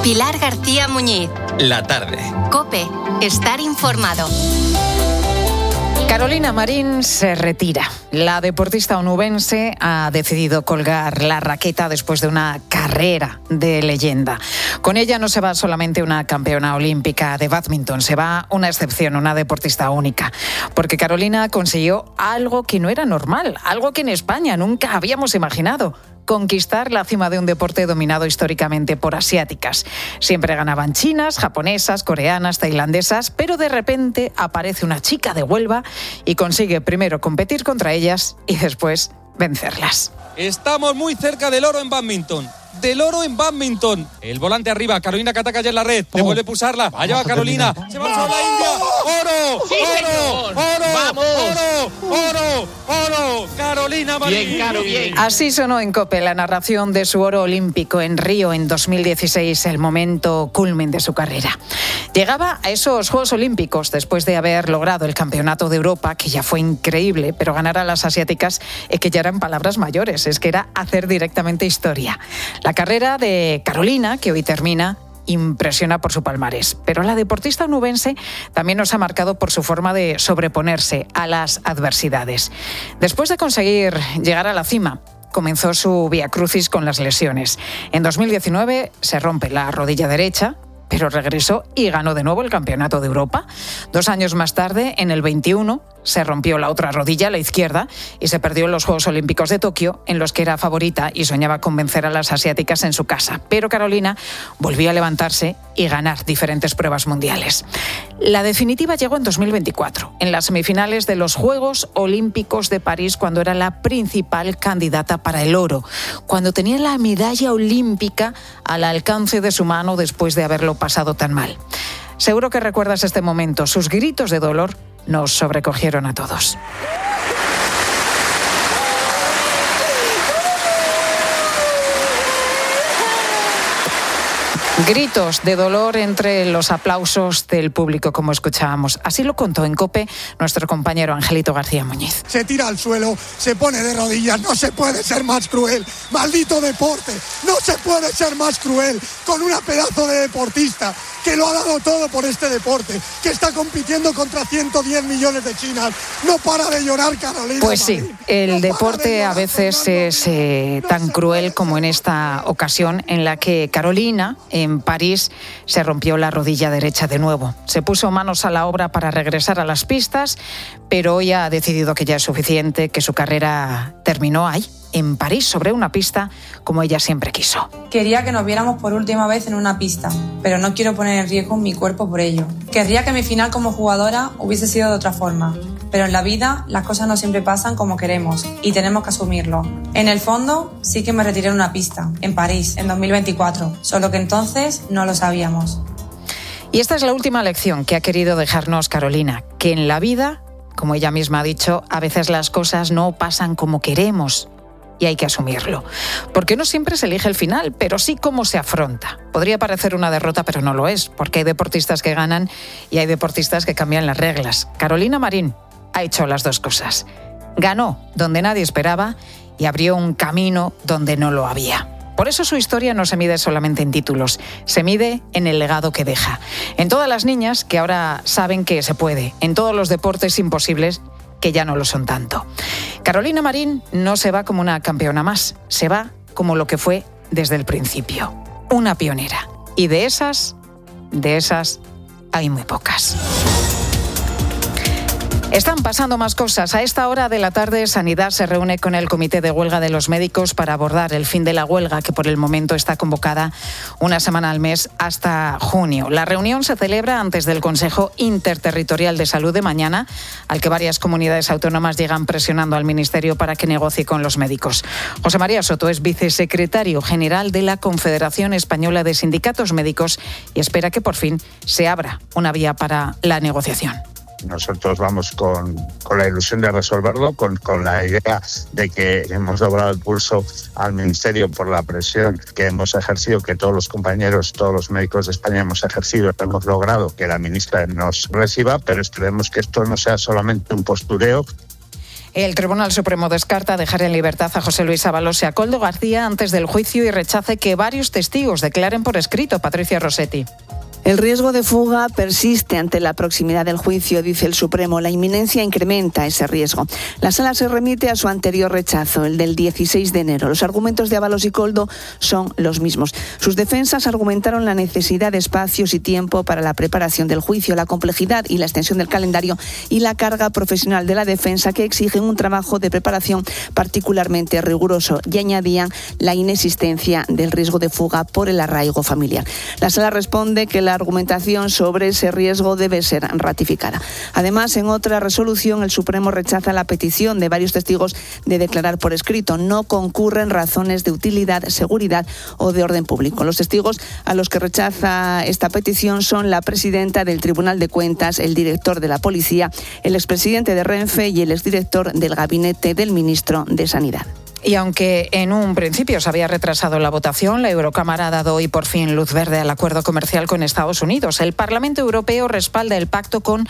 Pilar García Muñiz. La tarde. COPE. Estar informado. Carolina Marín se retira. La deportista onubense ha decidido colgar la raqueta después de una carrera de leyenda. Con ella no se va solamente una campeona olímpica de bádminton, se va una excepción, una deportista única. Porque Carolina consiguió algo que no era normal, algo que en España nunca habíamos imaginado: conquistar la cima de un deporte dominado históricamente por asiáticas. Siempre ganaban chinas, japonesas, coreanas, tailandesas, pero de repente aparece una chica de Huelva y consigue primero competir contra ellas y después vencerlas. Estamos muy cerca del oro en bádminton. Del oro en bádminton. El volante arriba, Carolina que ataca ya en la red. Devuelve a pulsarla. Allá va Carolina. Se va a la India. ¡Oro! ¡Sí, ¡Oro! señor! ¡Oro! ¡Vamos! ¡Oro! ¡Oro! Carolina Marín. Bien, Caro, bien. Así sonó en COPE la narración de su oro olímpico en Río en 2016, el momento culmen de su carrera. Llegaba a esos Juegos Olímpicos después de haber logrado el Campeonato de Europa, que ya fue increíble, pero ganar a las asiáticas que ya eran palabras mayores, es que era hacer directamente historia. La carrera de Carolina, que hoy termina, impresiona por su palmarés, pero la deportista onubense también nos ha marcado por su forma de sobreponerse a las adversidades. Después de conseguir llegar a la cima, comenzó su viacrucis con las lesiones. En 2019 se rompe la rodilla derecha, pero regresó y ganó de nuevo el Campeonato de Europa. 2 años más tarde, en el 21, se rompió la otra rodilla, la izquierda, y se perdió en los Juegos Olímpicos de Tokio, en los que era favorita y soñaba con vencer a las asiáticas en su casa. Pero Carolina volvió a levantarse y ganar diferentes pruebas mundiales. La definitiva llegó en 2024, en las semifinales de los Juegos Olímpicos de París, cuando era la principal candidata para el oro, cuando tenía la medalla olímpica al alcance de su mano después de haberlo pasado tan mal. Seguro que recuerdas este momento. Sus gritos de dolor nos sobrecogieron a todos. Gritos de dolor entre los aplausos del público, como escuchábamos. Así lo contó en COPE nuestro compañero Angelito García Muñiz. Se tira al suelo, se pone de rodillas. No se puede ser más cruel. Maldito deporte. No se puede ser más cruel con una pedazo de deportista que lo ha dado todo por este deporte, que está compitiendo contra 110 millones de chinas. No para de llorar, Carolina. Pues sí, el deporte a veces es tan cruel como en esta ocasión en la que Carolina, en París, se rompió la rodilla derecha de nuevo. Se puso manos a la obra para regresar a las pistas, pero hoy ha decidido que ya es suficiente, que su carrera terminó ahí, en París, sobre una pista como ella siempre quiso. Quería que nos viéramos por última vez en una pista, pero no quiero poner en riesgo mi cuerpo por ello. Querría que mi final como jugadora hubiese sido de otra forma, pero en la vida las cosas no siempre pasan como queremos y tenemos que asumirlo. En el fondo, sí que me retiré en una pista, en París, en 2024, solo que entonces no lo sabíamos. Y esta es la última lección que ha querido dejarnos Carolina, que en la vida, como ella misma ha dicho, a veces las cosas no pasan como queremos. Y hay que asumirlo. Porque no siempre se elige el final, pero sí cómo se afronta. Podría parecer una derrota, pero no lo es, porque hay deportistas que ganan y hay deportistas que cambian las reglas. Carolina Marín ha hecho las dos cosas. Ganó donde nadie esperaba y abrió un camino donde no lo había. Por eso su historia no se mide solamente en títulos, se mide en el legado que deja. En todas las niñas que ahora saben que se puede, en todos los deportes imposibles que ya no lo son tanto. Carolina Marín no se va como una campeona más, se va como lo que fue desde el principio, una pionera. Y de esas hay muy pocas. Están pasando más cosas. A esta hora de la tarde, Sanidad se reúne con el Comité de Huelga de los Médicos para abordar el fin de la huelga, que por el momento está convocada una semana al mes hasta junio. La reunión se celebra antes del Consejo Interterritorial de Salud de mañana, al que varias comunidades autónomas llegan presionando al Ministerio para que negocie con los médicos. José María Soto es vicesecretario general de la Confederación Española de Sindicatos Médicos y espera que por fin se abra una vía para la negociación. Nosotros vamos con la ilusión de resolverlo, con la idea de que hemos doblado el pulso al Ministerio por la presión que hemos ejercido, que todos los compañeros, todos los médicos de España hemos ejercido. Hemos logrado que la ministra nos reciba, pero esperemos que esto no sea solamente un postureo. El Tribunal Supremo descarta dejar en libertad a José Luis Ábalos y a Koldo García antes del juicio y rechace que varios testigos declaren por escrito. Patricia Rossetti. El riesgo de fuga persiste ante la proximidad del juicio, dice el Supremo. La inminencia incrementa ese riesgo. La Sala se remite a su anterior rechazo, el del 16 de enero. Los argumentos de Ábalos y Koldo son los mismos. Sus defensas argumentaron la necesidad de espacios y tiempo para la preparación del juicio, la complejidad y la extensión del calendario y la carga profesional de la defensa que exigen un trabajo de preparación particularmente riguroso, y añadían la inexistencia del riesgo de fuga por el arraigo familiar. La Sala responde que la argumentación sobre ese riesgo debe ser ratificada. Además, en otra resolución, el Supremo rechaza la petición de varios testigos de declarar por escrito. No concurren razones de utilidad, seguridad o de orden público. Los testigos a los que rechaza esta petición son la presidenta del Tribunal de Cuentas, el director de la Policía, el expresidente de Renfe y el exdirector del gabinete del ministro de Sanidad. Y aunque en un principio se había retrasado la votación, la Eurocámara ha dado hoy por fin luz verde al acuerdo comercial con Estados Unidos. El Parlamento Europeo respalda el pacto con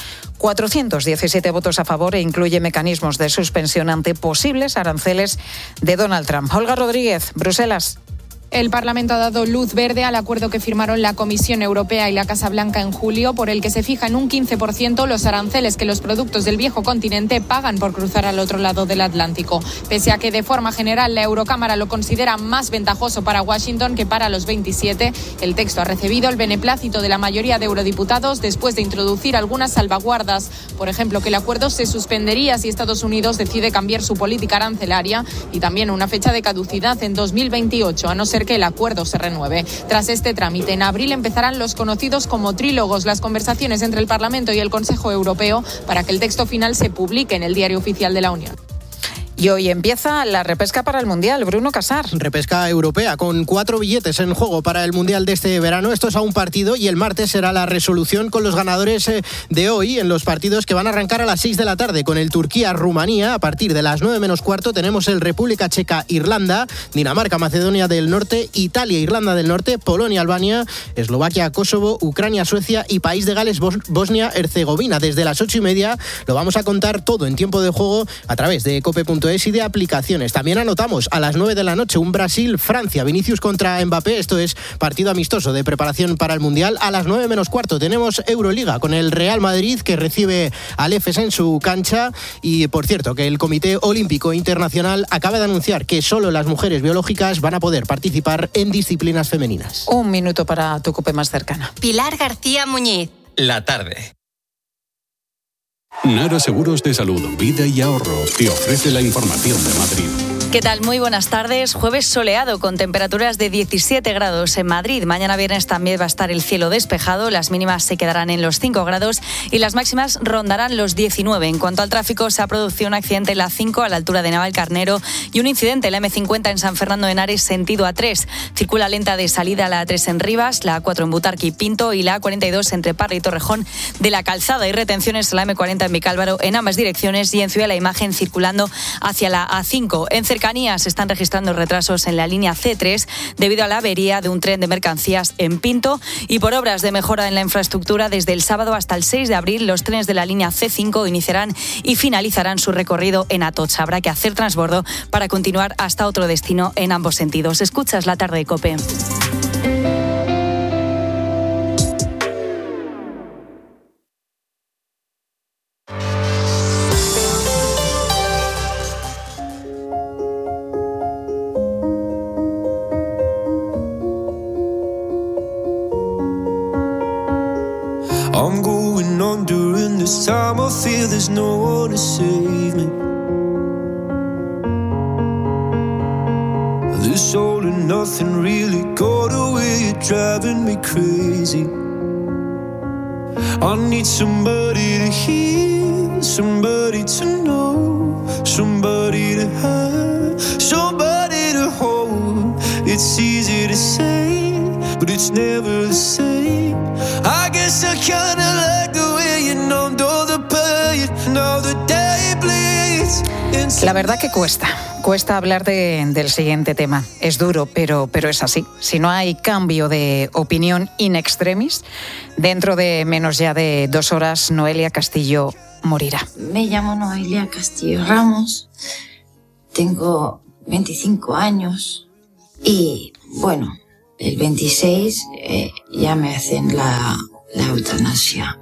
417 votos a favor e incluye mecanismos de suspensión ante posibles aranceles de Donald Trump. Olga Rodríguez, Bruselas. El Parlamento ha dado luz verde al acuerdo que firmaron la Comisión Europea y la Casa Blanca en julio, por el que se fija en un 15% los aranceles que los productos del viejo continente pagan por cruzar al otro lado del Atlántico. Pese a que de forma general la Eurocámara lo considera más ventajoso para Washington que para los 27, el texto ha recibido el beneplácito de la mayoría de eurodiputados después de introducir algunas salvaguardas. Por ejemplo, que el acuerdo se suspendería si Estados Unidos decide cambiar su política arancelaria y también una fecha de caducidad en 2028, a no ser que el acuerdo se renueve. Tras este trámite, en abril empezarán los conocidos como trílogos, las conversaciones entre el Parlamento y el Consejo Europeo para que el texto final se publique en el Diario Oficial de la Unión. Y hoy empieza la repesca para el Mundial. Bruno Casar. Repesca europea con 4 billetes en juego para el Mundial de este verano. Esto es a un partido y el martes será la resolución con los ganadores de hoy en los partidos que van a arrancar a las 6 de la tarde con el Turquía-Rumanía. A partir de las 9 menos cuarto tenemos el República Checa-Irlanda, Dinamarca-Macedonia del Norte, Italia-Irlanda del Norte, Polonia-Albania, Eslovaquia-Kosovo, Ucrania-Suecia y País de Gales Bosnia-Herzegovina. Desde las 8:30 lo vamos a contar todo en tiempo de juego a través de cope.es y de aplicaciones. También anotamos a las 9 de la noche un Brasil-Francia, Vinicius contra Mbappé. Esto es partido amistoso de preparación para el Mundial. A las 9 menos cuarto tenemos Euroliga con el Real Madrid que recibe al EFES en su cancha. Y por cierto que el Comité Olímpico Internacional acaba de anunciar que solo las mujeres biológicas van a poder participar en disciplinas femeninas. Un minuto para tu COPE más cercana. Pilar García Muñiz. La tarde. Nara Seguros de Salud, Vida y Ahorro te ofrece la información de Madrid. ¿Qué tal? Muy buenas tardes. Jueves soleado con temperaturas de 17 grados en Madrid. Mañana viernes también va a estar el cielo despejado. Las mínimas se quedarán en los 5 grados y las máximas rondarán los 19. En cuanto al tráfico, se ha producido un accidente en la 5 a la altura de Navalcarnero y un incidente en la M50 en San Fernando de Henares sentido A3. Circula lenta de salida la A3 en Rivas, la A4 en Butarque y Pinto y la A42 entre Parra y Torrejón de la Calzada. Y retenciones a la M40 en Vicálvaro en ambas direcciones y en Ciudad de la Imagen circulando hacia la A5. En cercanías se están registrando retrasos en la línea C3 debido a la avería de un tren de mercancías en Pinto y por obras de mejora en la infraestructura. Desde el sábado hasta el 6 de abril los trenes de la línea C5 iniciarán y finalizarán su recorrido en Atocha. Habrá que hacer transbordo para continuar hasta otro destino en ambos sentidos. Escuchas La Tarde de COPE. I'm going under and this time I feel there's no one to save me. This all and nothing really got away, you're driving me crazy. I need somebody to hear, somebody to know, somebody to have, somebody to hold. It's easy to say, but it's never the same. I guess I kinda like the way you numbed all the pain. Now the day bleeds La verdad que cuesta hablar del siguiente tema. Es duro, pero es así. Si no hay cambio de opinión in extremis, dentro de menos ya de 2 horas, Noelia Castillo morirá. Me llamo Noelia Castillo Ramos, tengo 25 años y, bueno, el 26 ya me hacen la eutanasia.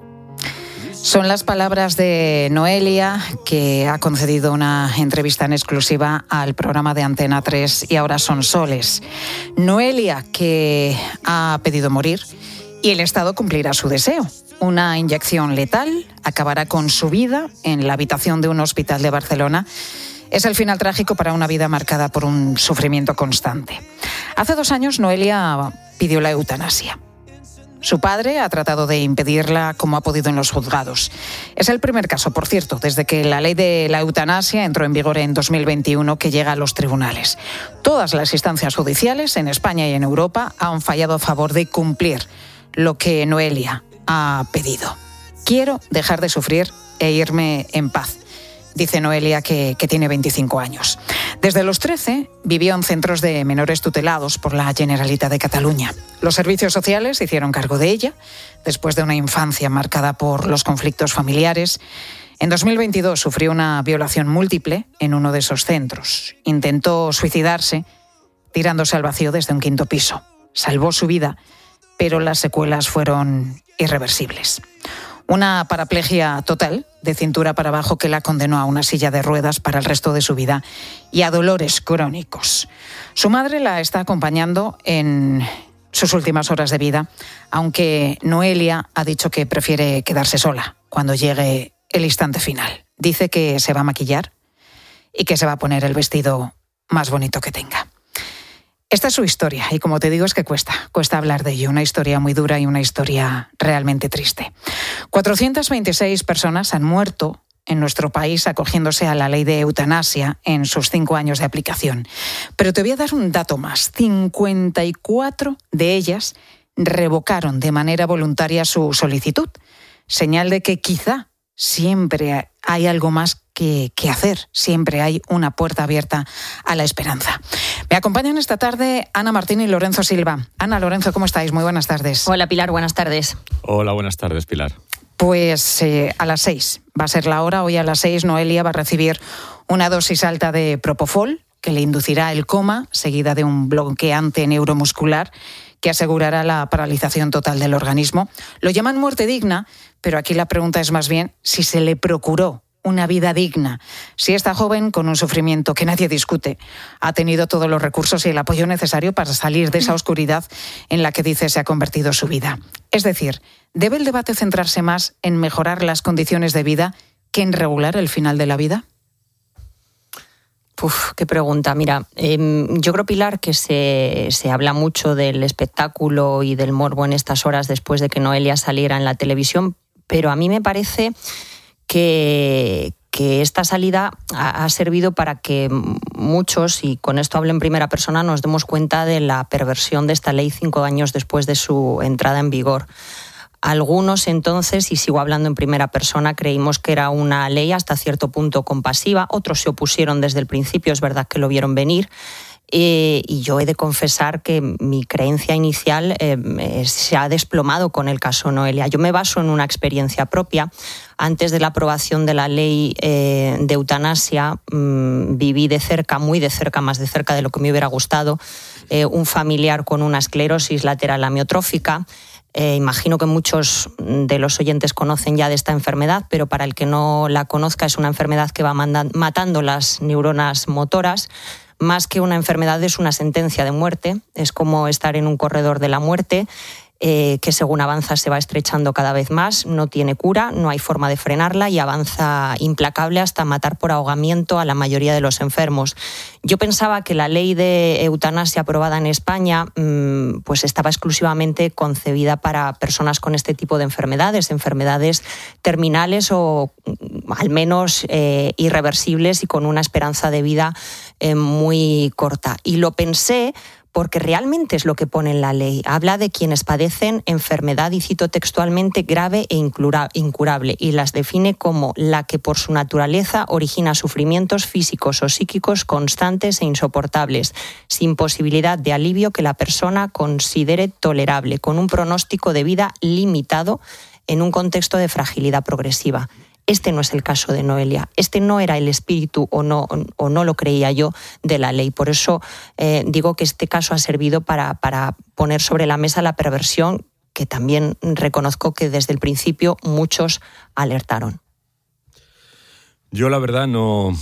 Son las palabras de Noelia, que ha concedido una entrevista en exclusiva al programa de Antena 3 y ahora son soles. Noelia, que ha pedido morir y el Estado cumplirá su deseo. Una inyección letal acabará con su vida en la habitación de un hospital de Barcelona. Es el final trágico para una vida marcada por un sufrimiento constante. Hace 2 años Noelia pidió la eutanasia. Su padre ha tratado de impedirla como ha podido en los juzgados. Es el primer caso, por cierto, desde que la ley de la eutanasia entró en vigor en 2021, que llega a los tribunales. Todas las instancias judiciales en España y en Europa han fallado a favor de cumplir lo que Noelia ha pedido. Quiero dejar de sufrir e irme en paz, dice Noelia, que tiene 25 años. Desde los 13 vivió en centros de menores tutelados por la Generalitat de Cataluña. Los servicios sociales se hicieron cargo de ella después de una infancia marcada por los conflictos familiares. En 2022 sufrió una violación múltiple en uno de esos centros. Intentó suicidarse tirándose al vacío desde un 5º piso. Salvó su vida, pero las secuelas fueron irreversibles. Una paraplegia total, de cintura para abajo, que la condenó a una silla de ruedas para el resto de su vida y a dolores crónicos. Su madre la está acompañando en sus últimas horas de vida, aunque Noelia ha dicho que prefiere quedarse sola cuando llegue el instante final. Dice que se va a maquillar y que se va a poner el vestido más bonito que tenga. Esta es su historia y, como te digo, es que cuesta hablar de ello. Una historia muy dura y una historia realmente triste. 426 personas han muerto en nuestro país acogiéndose a la ley de eutanasia en sus 5 años de aplicación. Pero te voy a dar un dato más. 54 de ellas revocaron de manera voluntaria su solicitud. Señal de que quizá siempre hay algo más que hacer. Siempre hay una puerta abierta a la esperanza. Me acompañan esta tarde Ana Martín y Lorenzo Silva. Ana, Lorenzo, ¿cómo estáis? Muy buenas tardes. Hola, Pilar, buenas tardes. Hola, buenas tardes, Pilar. Pues a las 6 va a ser la hora. Hoy a las 6 Noelia va a recibir una dosis alta de Propofol que le inducirá el coma, seguida de un bloqueante neuromuscular que asegurará la paralización total del organismo. Lo llaman muerte digna, pero aquí la pregunta es más bien si se le procuró una vida digna. Si esta joven, con un sufrimiento que nadie discute, ha tenido todos los recursos y el apoyo necesario para salir de esa oscuridad en la que dice se ha convertido su vida. Es decir, ¿debe el debate centrarse más en mejorar las condiciones de vida que en regular el final de la vida? Qué pregunta. Mira, yo creo, Pilar, que se habla mucho del espectáculo y del morbo en estas horas después de que Noelia saliera en la televisión, pero a mí me parece que esta salida ha servido para que muchos, y con esto hablo en primera persona, nos demos cuenta de la perversión de esta ley 5 años después de su entrada en vigor. Algunos entonces, y sigo hablando en primera persona, creímos que era una ley hasta cierto punto compasiva, otros se opusieron desde el principio, es verdad que lo vieron venir, y yo he de confesar que mi creencia inicial se ha desplomado con el caso Noelia. Yo me baso en una experiencia propia. Antes de la aprobación de la ley de eutanasia, viví de cerca, muy de cerca, más de cerca de lo que me hubiera gustado, un familiar con una esclerosis lateral amiotrófica. Imagino que muchos de los oyentes conocen ya de esta enfermedad, pero para el que no la conozca, es una enfermedad que va matando las neuronas motoras. Más que una enfermedad, es una sentencia de muerte. Es como estar en un corredor de la muerte, que según avanza se va estrechando cada vez más, no tiene cura, no hay forma de frenarla y avanza implacable hasta matar por ahogamiento a la mayoría de los enfermos. Yo pensaba que la ley de eutanasia aprobada en España pues estaba exclusivamente concebida para personas con este tipo de enfermedades terminales o al menos irreversibles y con una esperanza de vida muy corta. Y lo pensé porque realmente es lo que pone en la ley. Habla de quienes padecen enfermedad, y cito textualmente, grave e incurable, y las define como la que por su naturaleza origina sufrimientos físicos o psíquicos constantes e insoportables, sin posibilidad de alivio que la persona considere tolerable, con un pronóstico de vida limitado en un contexto de fragilidad progresiva. Este no es el caso de Noelia. Este no era el espíritu, o no lo creía yo, de la ley. Por eso digo que este caso ha servido para poner sobre la mesa la perversión que también reconozco que desde el principio muchos alertaron. Yo la verdad no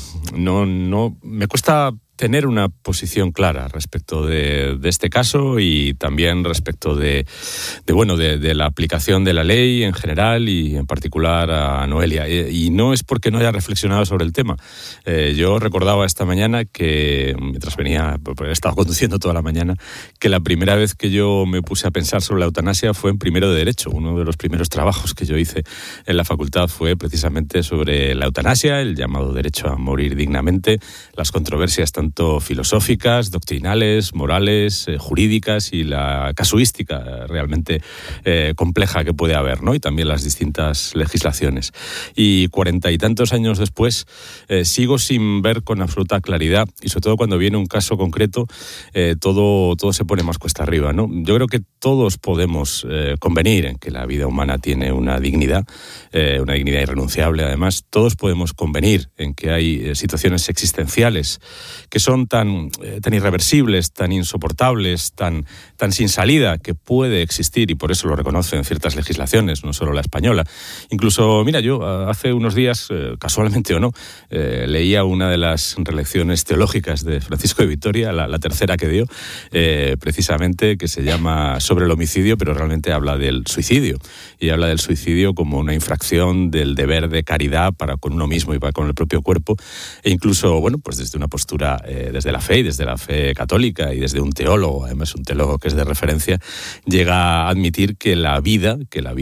me cuesta tener una posición clara respecto de este caso, y también respecto de la aplicación de la ley en general y en particular a Noelia. Y no es porque no haya reflexionado sobre el tema. Yo recordaba esta mañana que, mientras venía, he estado conduciendo toda la mañana, que la primera vez que yo me puse a pensar sobre la eutanasia fue en primero de Derecho. Uno de los primeros trabajos que yo hice en la facultad fue precisamente sobre la eutanasia, el llamado derecho a morir dignamente, las controversias tanto filosóficas, doctrinales, morales, jurídicas, y la casuística realmente compleja que puede haber, ¿no? Y también las distintas legislaciones. Y 40 y tantos años después sigo sin ver con absoluta claridad, y sobre todo cuando viene un caso concreto, todo se pone más cuesta arriba, ¿no? Yo creo que todos podemos convenir en que la vida humana tiene una dignidad irrenunciable. Además, todos podemos convenir en que hay situaciones existenciales que son tan irreversibles, tan insoportables, tan sin salida, que puede existir, y por eso lo reconocen ciertas legislaciones, no solo la española. Incluso, mira, yo hace unos días, casualmente o no, leía una de las relecciones teológicas de Francisco de Vitoria, la tercera que dio, precisamente, que se llama Sobre el homicidio, pero realmente habla del suicidio, y habla del suicidio como una infracción del deber de caridad para con uno mismo y para con el propio cuerpo, e incluso, pues desde una postura, desde la fe y desde la fe católica, y desde un teólogo, además un teólogo que es de referencia, llega a admitir que la vida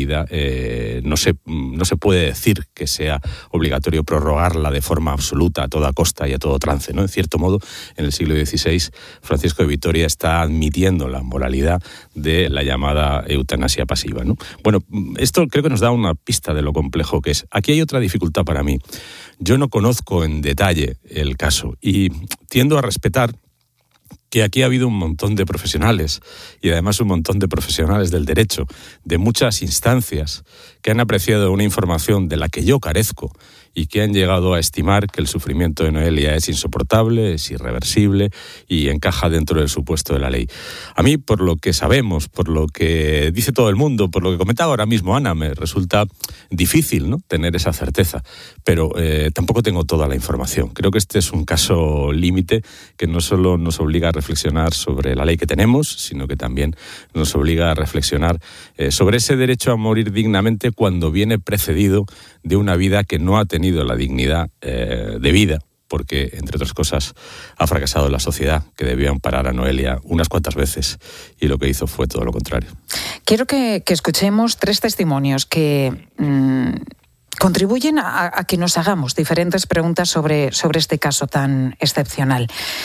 no se puede decir que sea obligatorio prorrogarla de forma absoluta, a toda costa y a todo trance, ¿no? En cierto modo, en el siglo XVI, Francisco de Vitoria está admitiendo la moralidad de la llamada eutanasia pasiva, ¿no? Bueno, esto creo que nos da una pista de lo complejo que es. Aquí hay otra dificultad para mí. Yo no conozco en detalle el caso, y tiendo a respetar que aquí ha habido un montón de profesionales, y además un montón de profesionales del derecho, de muchas instancias, que han apreciado una información de la que yo carezco, y que han llegado a estimar que el sufrimiento de Noelia es insoportable, es irreversible y encaja dentro del supuesto de la ley. A mí, por lo que sabemos, por lo que dice todo el mundo, por lo que comentaba ahora mismo Ana, me resulta difícil, ¿no?, tener esa certeza, pero tampoco tengo toda la información. Creo que este es un caso límite que no solo nos obliga a reflexionar sobre la ley que tenemos, sino que también nos obliga a reflexionar sobre ese derecho a morir dignamente cuando viene precedido de una vida que no ha tenido la dignidad de vida, porque, entre otras cosas, ha fracasado la sociedad, que debió amparar a Noelia unas cuantas veces, y lo que hizo fue todo lo contrario. Quiero que escuchemos 3 testimonios que contribuyen a que nos hagamos diferentes preguntas sobre este caso tan excepcional.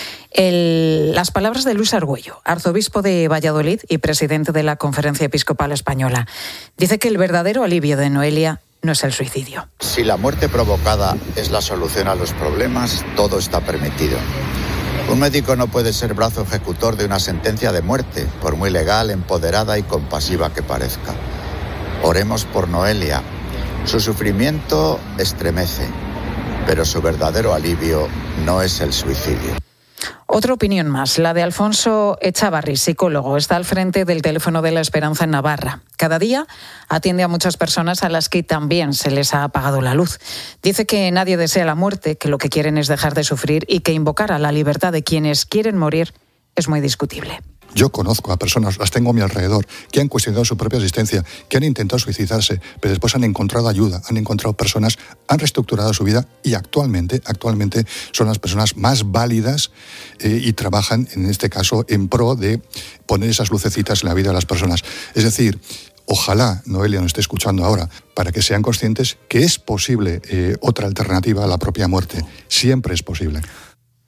Las palabras de Luis Argüello, arzobispo de Valladolid y presidente de la Conferencia Episcopal Española. Dice que el verdadero alivio de Noelia no es el suicidio. Si la muerte provocada es la solución a los problemas, todo está permitido. Un médico no puede ser brazo ejecutor de una sentencia de muerte, por muy legal, empoderada y compasiva que parezca. Oremos por Noelia. Su sufrimiento estremece, pero su verdadero alivio no es el suicidio. Otra opinión más, la de Alfonso Echavarri, psicólogo. Está al frente del Teléfono de la Esperanza en Navarra. Cada día atiende a muchas personas a las que también se les ha apagado la luz. Dice que nadie desea la muerte, que lo que quieren es dejar de sufrir, y que invocar a la libertad de quienes quieren morir es muy discutible. Yo conozco a personas, las tengo a mi alrededor, que han cuestionado su propia existencia, que han intentado suicidarse, pero después han encontrado ayuda, han encontrado personas, han reestructurado su vida, y actualmente son las personas más válidas y trabajan, en este caso, en pro de poner esas lucecitas en la vida de las personas. Es decir, ojalá Noelia nos esté escuchando ahora, para que sean conscientes que es posible otra alternativa a la propia muerte. Siempre es posible.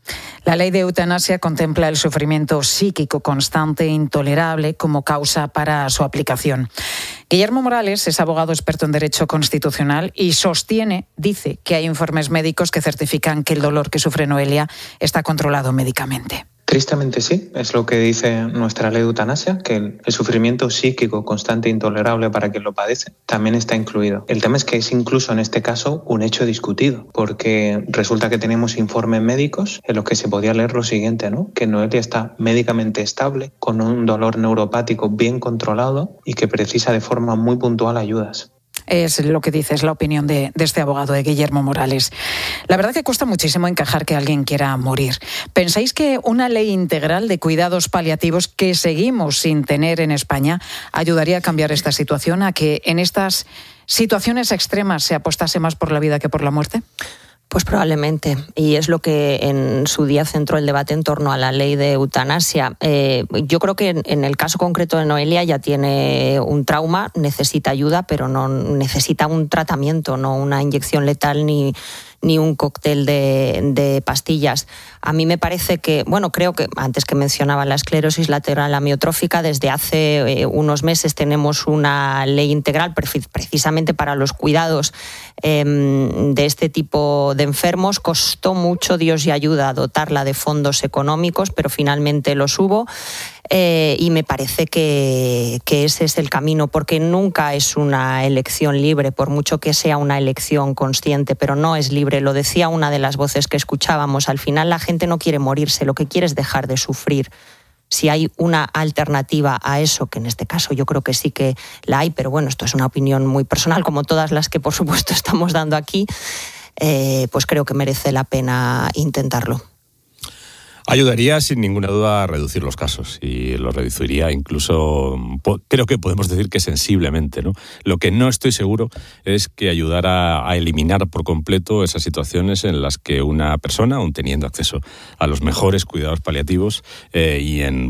La ley de eutanasia contempla el sufrimiento psíquico constante e intolerable como causa para su aplicación. Guillermo Morales es abogado experto en Derecho Constitucional y dice que hay informes médicos que certifican que el dolor que sufre Noelia está controlado médicamente. Tristemente sí, es lo que dice nuestra ley de eutanasia, que el sufrimiento psíquico constante e intolerable para quien lo padece también está incluido. El tema es que es incluso en este caso un hecho discutido, porque resulta que tenemos informes médicos en los que se podía leer lo siguiente, ¿no? Que Noelia está médicamente estable, con un dolor neuropático bien controlado y que precisa de forma muy puntual ayudas. Es lo que dice, es la opinión de este abogado, de Guillermo Morales. La verdad que cuesta muchísimo encajar que alguien quiera morir. ¿Pensáis que una ley integral de cuidados paliativos que seguimos sin tener en España ayudaría a cambiar esta situación, a que en estas situaciones extremas se apostase más por la vida que por la muerte? Pues probablemente, y es lo que en su día centró el debate en torno a la ley de eutanasia. Yo creo que en el caso concreto de Noelia ya tiene un trauma, necesita ayuda, pero no necesita un tratamiento, no una inyección letal ni un cóctel de pastillas. A mí me parece que, creo que antes que mencionaba la esclerosis lateral amiotrófica, desde hace unos meses tenemos una ley integral precisamente para los cuidados de este tipo de enfermos. Costó mucho, Dios y ayuda, dotarla de fondos económicos, pero finalmente los hubo. Y me parece que ese es el camino, porque nunca es una elección libre, por mucho que sea una elección consciente, pero no es libre. Lo decía una de las voces que escuchábamos. Al final la gente no quiere morirse, lo que quiere es dejar de sufrir. Si hay una alternativa a eso, que en este caso yo creo que sí que la hay, pero esto es una opinión muy personal, como todas las que por supuesto estamos dando aquí, pues creo que merece la pena intentarlo. Ayudaría sin ninguna duda a reducir los casos y lo reduciría incluso, creo que podemos decir que sensiblemente, ¿no? Lo que no estoy seguro es que ayudara a eliminar por completo esas situaciones en las que una persona, aun teniendo acceso a los mejores cuidados paliativos y en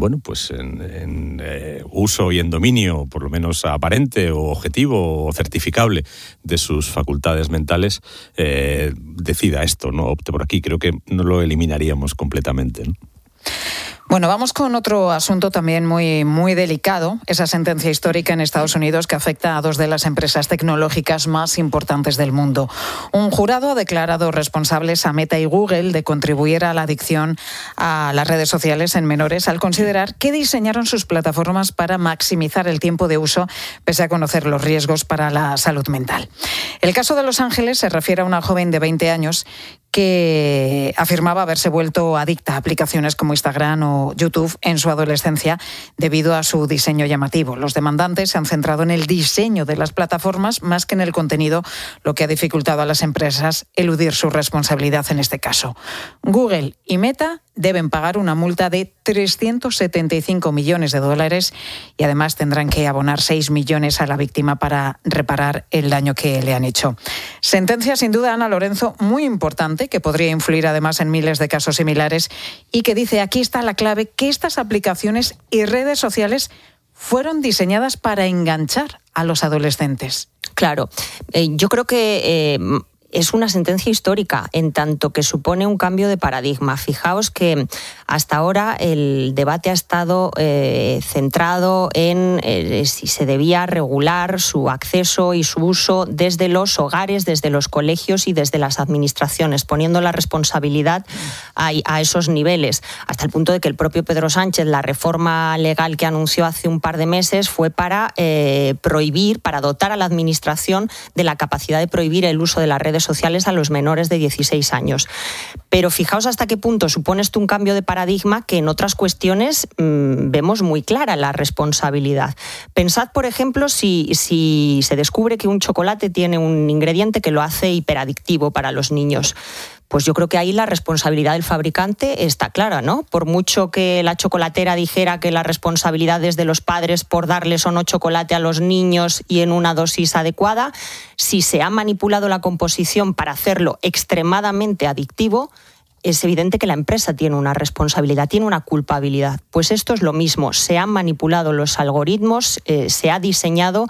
uso y en dominio, por lo menos aparente o objetivo o certificable de sus facultades mentales, decida esto, no opte por aquí. Creo que no lo eliminaríamos completamente, ¿no? Bueno, vamos con otro asunto también muy, muy delicado, esa sentencia histórica en Estados Unidos que afecta a dos de las empresas tecnológicas más importantes del mundo. Un jurado ha declarado responsables a Meta y Google de contribuir a la adicción a las redes sociales en menores al considerar que diseñaron sus plataformas para maximizar el tiempo de uso, pese a conocer los riesgos para la salud mental. El caso de Los Ángeles se refiere a una joven de 20 años que afirmaba haberse vuelto adicta a aplicaciones como Instagram o YouTube en su adolescencia debido a su diseño llamativo. Los demandantes se han centrado en el diseño de las plataformas más que en el contenido, lo que ha dificultado a las empresas eludir su responsabilidad en este caso. Google y Meta deben pagar una multa de $375 millones y además tendrán que abonar 6 millones a la víctima para reparar el daño que le han hecho. Sentencia, sin duda, Ana Lorenzo, muy importante, que podría influir además en miles de casos similares y que dice, aquí está la clave, que estas aplicaciones y redes sociales fueron diseñadas para enganchar a los adolescentes. Claro, yo creo que es una sentencia histórica en tanto que supone un cambio de paradigma. Fijaos que hasta ahora el debate ha estado centrado en si se debía regular su acceso y su uso desde los hogares, desde los colegios y desde las administraciones, poniendo la responsabilidad a esos niveles, hasta el punto de que el propio Pedro Sánchez, la reforma legal que anunció hace un par de meses, fue para prohibir, para dotar a la administración de la capacidad de prohibir el uso de las redes sociales a los menores de 16 años. Pero fijaos hasta qué punto supone esto un cambio de paradigma que en otras cuestiones vemos muy clara la responsabilidad. Pensad, por ejemplo, si se descubre que un chocolate tiene un ingrediente que lo hace hiperadictivo para los niños. Pues yo creo que ahí la responsabilidad del fabricante está clara, ¿no? Por mucho que la chocolatera dijera que la responsabilidad es de los padres por darles o no chocolate a los niños y en una dosis adecuada, si se ha manipulado la composición para hacerlo extremadamente adictivo, es evidente que la empresa tiene una responsabilidad, tiene una culpabilidad. Pues esto es lo mismo, se han manipulado los algoritmos, se ha diseñado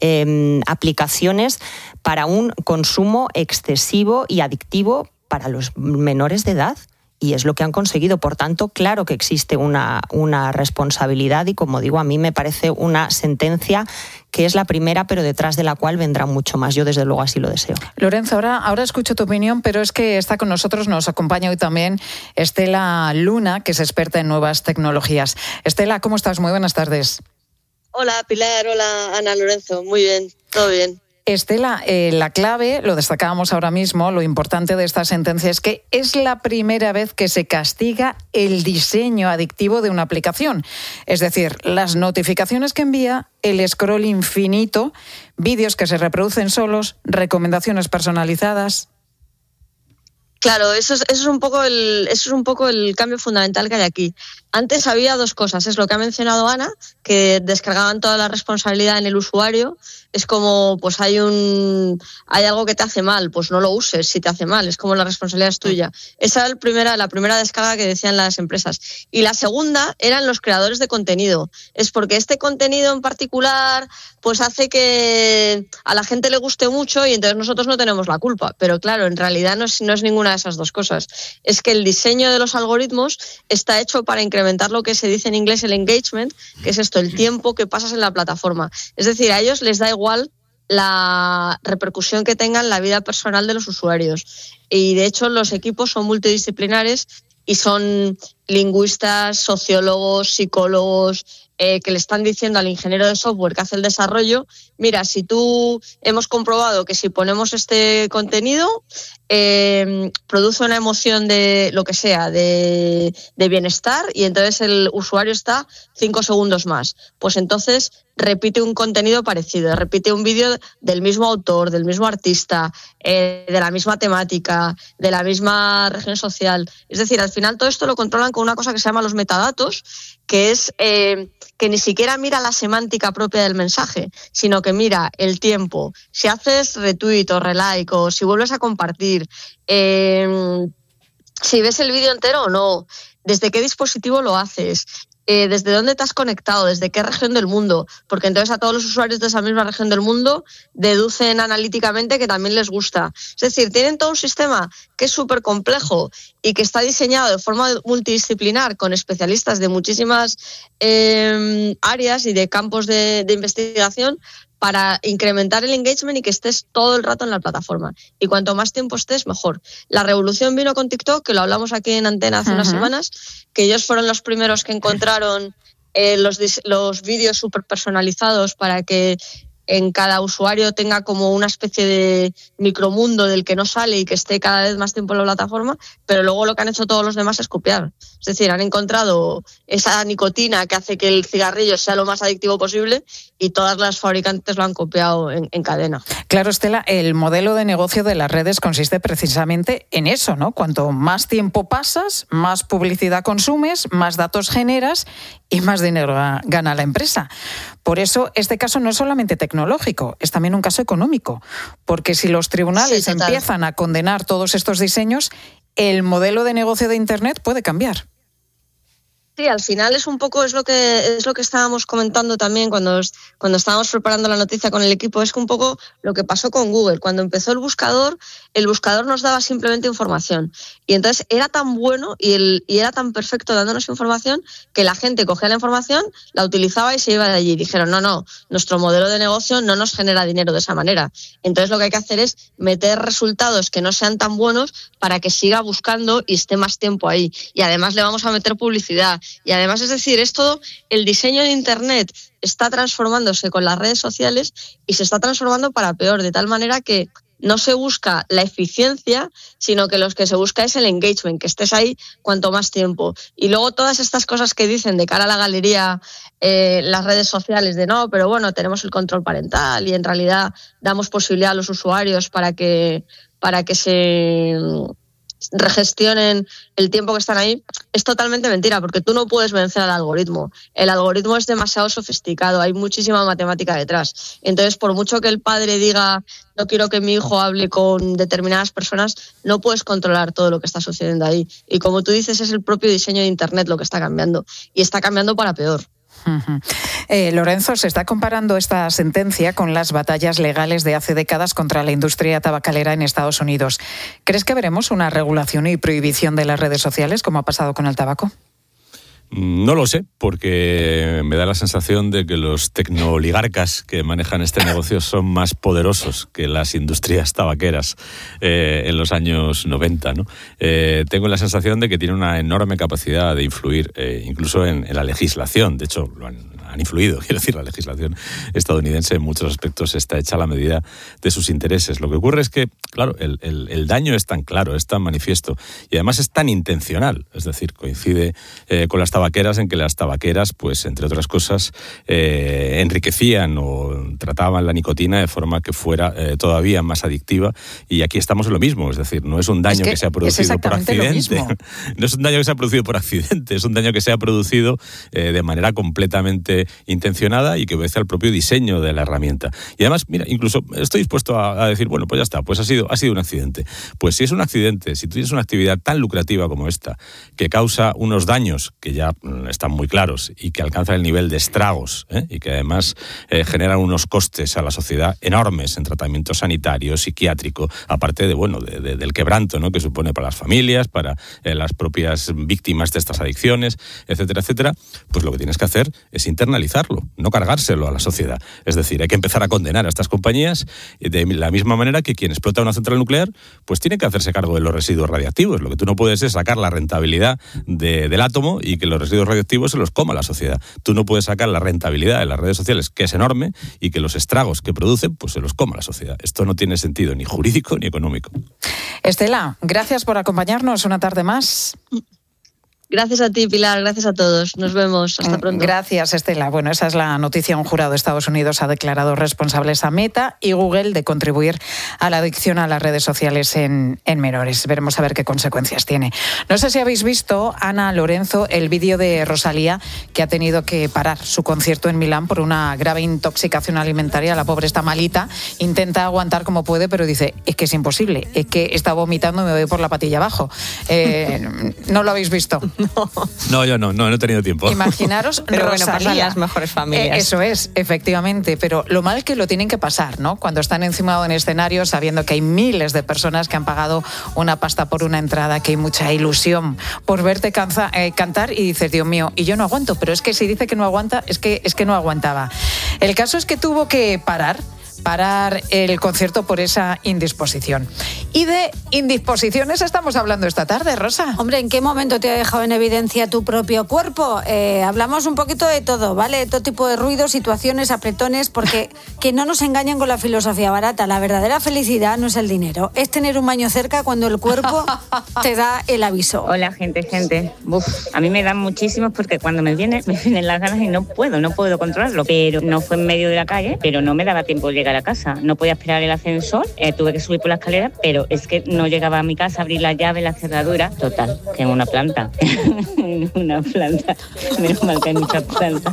aplicaciones para un consumo excesivo y adictivo para los menores de edad. y es lo que han conseguido. Por tanto, claro que existe una responsabilidad y, como digo, a mí me parece una sentencia que es la primera, pero detrás de la cual vendrá mucho más. Yo, desde luego, así lo deseo. Lorenzo, ahora escucho tu opinión, pero es que está con nosotros, nos acompaña hoy también Estela Luna, que es experta en nuevas tecnologías. Estela, ¿cómo estás? Muy buenas tardes. Hola, Pilar. Hola, Ana, Lorenzo. Muy bien, todo bien. Estela, la clave, lo destacábamos ahora mismo, lo importante de esta sentencia es que es la primera vez que se castiga el diseño adictivo de una aplicación. Es decir, las notificaciones que envía, el scroll infinito, vídeos que se reproducen solos, recomendaciones personalizadas. Claro, eso es un poco el cambio fundamental que hay aquí. Antes había dos cosas, es lo que ha mencionado Ana, que descargaban toda la responsabilidad en el usuario. Es como, pues hay algo que te hace mal, pues no lo uses si te hace mal, es como la responsabilidad es tuya. Esa era la primera descarga que decían las empresas. Y la segunda eran los creadores de contenido. Es porque este contenido en particular pues hace que a la gente le guste mucho y entonces nosotros no tenemos la culpa. Pero claro, en realidad no es ninguna de esas dos cosas. Es que el diseño de los algoritmos está hecho para incrementar lo que se dice en inglés el engagement, que es esto, el tiempo que pasas en la plataforma. Es decir, a ellos les da igual la repercusión que tenga en la vida personal de los usuarios. Y de hecho los equipos son multidisciplinares y son lingüistas, sociólogos, psicólogos, que le están diciendo al ingeniero de software que hace el desarrollo, mira, hemos comprobado que si ponemos este contenido produce una emoción de lo que sea, de bienestar, y entonces el usuario está 5 segundos más. Pues entonces repite un contenido parecido, repite un vídeo del mismo autor, del mismo artista, de la misma temática, de la misma región social. Es decir, al final todo esto lo controlan con una cosa que se llama los metadatos, que es que ni siquiera mira la semántica propia del mensaje, sino que mira el tiempo, si haces retweet o relike o si vuelves a compartir, si ves el vídeo entero o no, desde qué dispositivo lo haces, desde dónde te has conectado, desde qué región del mundo, porque entonces a todos los usuarios de esa misma región del mundo deducen analíticamente que también les gusta. Es decir, tienen todo un sistema que es súper complejo y que está diseñado de forma multidisciplinar con especialistas de muchísimas áreas y de campos de investigación para incrementar el engagement y que estés todo el rato en la plataforma. Y cuanto más tiempo estés, mejor. La revolución vino con TikTok, que lo hablamos aquí en Antena hace unas semanas, que ellos fueron los primeros que encontraron los vídeos súper personalizados para que en cada usuario tenga como una especie de micromundo del que no sale y que esté cada vez más tiempo en la plataforma, pero luego lo que han hecho todos los demás es copiar. Es decir, han encontrado esa nicotina que hace que el cigarrillo sea lo más adictivo posible y todas las fabricantes lo han copiado en cadena. Claro, Estela, el modelo de negocio de las redes consiste precisamente en eso, ¿no? Cuanto más tiempo pasas, más publicidad consumes, más datos generas y más dinero gana la empresa. Por eso este caso no es solamente tecnológico, es también un caso económico, porque si los tribunales empiezan a condenar todos estos diseños, el modelo de negocio de Internet puede cambiar. Sí, al final es lo que estábamos comentando también cuando estábamos preparando la noticia con el equipo, es que un poco lo que pasó con Google. Cuando empezó el buscador nos daba simplemente información. Y entonces era tan bueno y era tan perfecto dándonos información que la gente cogía la información, la utilizaba y se iba de allí. Dijeron, no, nuestro modelo de negocio no nos genera dinero de esa manera. Entonces lo que hay que hacer es meter resultados que no sean tan buenos para que siga buscando y esté más tiempo ahí. Y además le vamos a meter publicidad. Y además, es decir, el diseño de Internet está transformándose con las redes sociales y se está transformando para peor, de tal manera que no se busca la eficiencia, sino que lo que se busca es el engagement, que estés ahí cuanto más tiempo. Y luego todas estas cosas que dicen de cara a la galería, las redes sociales, de no, pero bueno, tenemos el control parental y en realidad damos posibilidad a los usuarios para que se regestionen el tiempo que están ahí, es totalmente mentira, porque tú no puedes vencer al algoritmo. El algoritmo es demasiado sofisticado, hay muchísima matemática detrás. Entonces, por mucho que el padre diga no quiero que mi hijo hable con determinadas personas, no puedes controlar todo lo que está sucediendo ahí. Y como tú dices, es el propio diseño de Internet lo que está cambiando, y está cambiando para peor. Lorenzo, se está comparando esta sentencia con las batallas legales de hace décadas contra la industria tabacalera en Estados Unidos. ¿Crees que veremos una regulación y prohibición de las redes sociales, como ha pasado con el tabaco? No lo sé, porque me da la sensación de que los tecnooligarcas que manejan este negocio son más poderosos que las industrias tabaqueras en los años 90, ¿no? Tengo la sensación de que tienen una enorme capacidad de influir incluso en la legislación. De hecho, han influido, quiero decir, la legislación estadounidense en muchos aspectos está hecha a la medida de sus intereses. Lo que ocurre es que, claro, el daño es tan claro, es tan manifiesto y además es tan intencional. Es decir, coincide con las tabaqueras en que las tabaqueras, pues entre otras cosas, enriquecían o trataban la nicotina de forma que fuera todavía más adictiva, y aquí estamos en lo mismo. Es decir, no es un daño que se ha producido por accidente. No es un daño que se ha producido por accidente, es un daño que se ha producido de manera completamente intencionada y que obedece al propio diseño de la herramienta. Y además, mira, incluso estoy dispuesto a decir, bueno, pues ya está, pues ha sido un accidente. Pues si es un accidente, si tú tienes una actividad tan lucrativa como esta, que causa unos daños que ya están muy claros y que alcanzan el nivel de estragos, y que además generan unos costes a la sociedad enormes en tratamiento sanitario, psiquiátrico, aparte del quebranto, ¿no?, que supone para las familias, para las propias víctimas de estas adicciones, etcétera, etcétera, pues lo que tienes que hacer es internalizarlo, no cargárselo a la sociedad. Es decir, hay que empezar a condenar a estas compañías de la misma manera que quien explota una central nuclear, pues tiene que hacerse cargo de los residuos radiactivos. Lo que tú no puedes es sacar la rentabilidad del átomo y que los residuos radioactivos se los coma la sociedad. Tú no puedes sacar la rentabilidad de las redes sociales, que es enorme, y que los estragos que producen, pues se los coma la sociedad. Esto no tiene sentido ni jurídico ni económico. Estela, gracias por acompañarnos una tarde más. Gracias a ti, Pilar, gracias a todos. Nos vemos, hasta pronto. Gracias, Estela. Bueno, esa es la noticia. Un jurado de Estados Unidos ha declarado responsables a Meta y Google de contribuir a la adicción a las redes sociales en menores. Veremos a ver qué consecuencias tiene. No sé si habéis visto, Ana, Lorenzo, el vídeo de Rosalía, que ha tenido que parar su concierto en Milán por una grave intoxicación alimentaria. La pobre está malita, intenta aguantar como puede, pero dice, es que es imposible, es que está vomitando y me voy por la patilla abajo. ¿No lo habéis visto? No, yo no he tenido tiempo. Imaginaros, pero Rosalía, bueno, pasan las mejores familias. Eso es, efectivamente, pero lo mal que lo tienen que pasar, ¿no? Cuando están encima de un escenario sabiendo que hay miles de personas que han pagado una pasta por una entrada, que hay mucha ilusión por verte cantar y dices, Dios mío, y yo no aguanto, pero es que si dice que no aguanta, es que no aguantaba. El caso es que tuvo que parar el concierto por esa indisposición. Y de indisposiciones estamos hablando esta tarde, Rosa. Hombre, ¿en qué momento te ha dejado en evidencia tu propio cuerpo? Hablamos un poquito de todo, ¿vale? Todo tipo de ruidos, situaciones, apretones, porque que no nos engañen con la filosofía barata. La verdadera felicidad no es el dinero, es tener un baño cerca cuando el cuerpo te da el aviso. Hola, gente. A mí me dan muchísimos porque cuando me vienen las ganas y no puedo controlarlo. Pero no fue en medio de la calle, pero no me daba tiempo de llegar a casa. No podía esperar el ascensor, tuve que subir por la escalera, pero es que no llegaba a mi casa, abrir la llave, la cerradura. Total, que en una planta. Una planta. Menos mal que hay muchas plantas.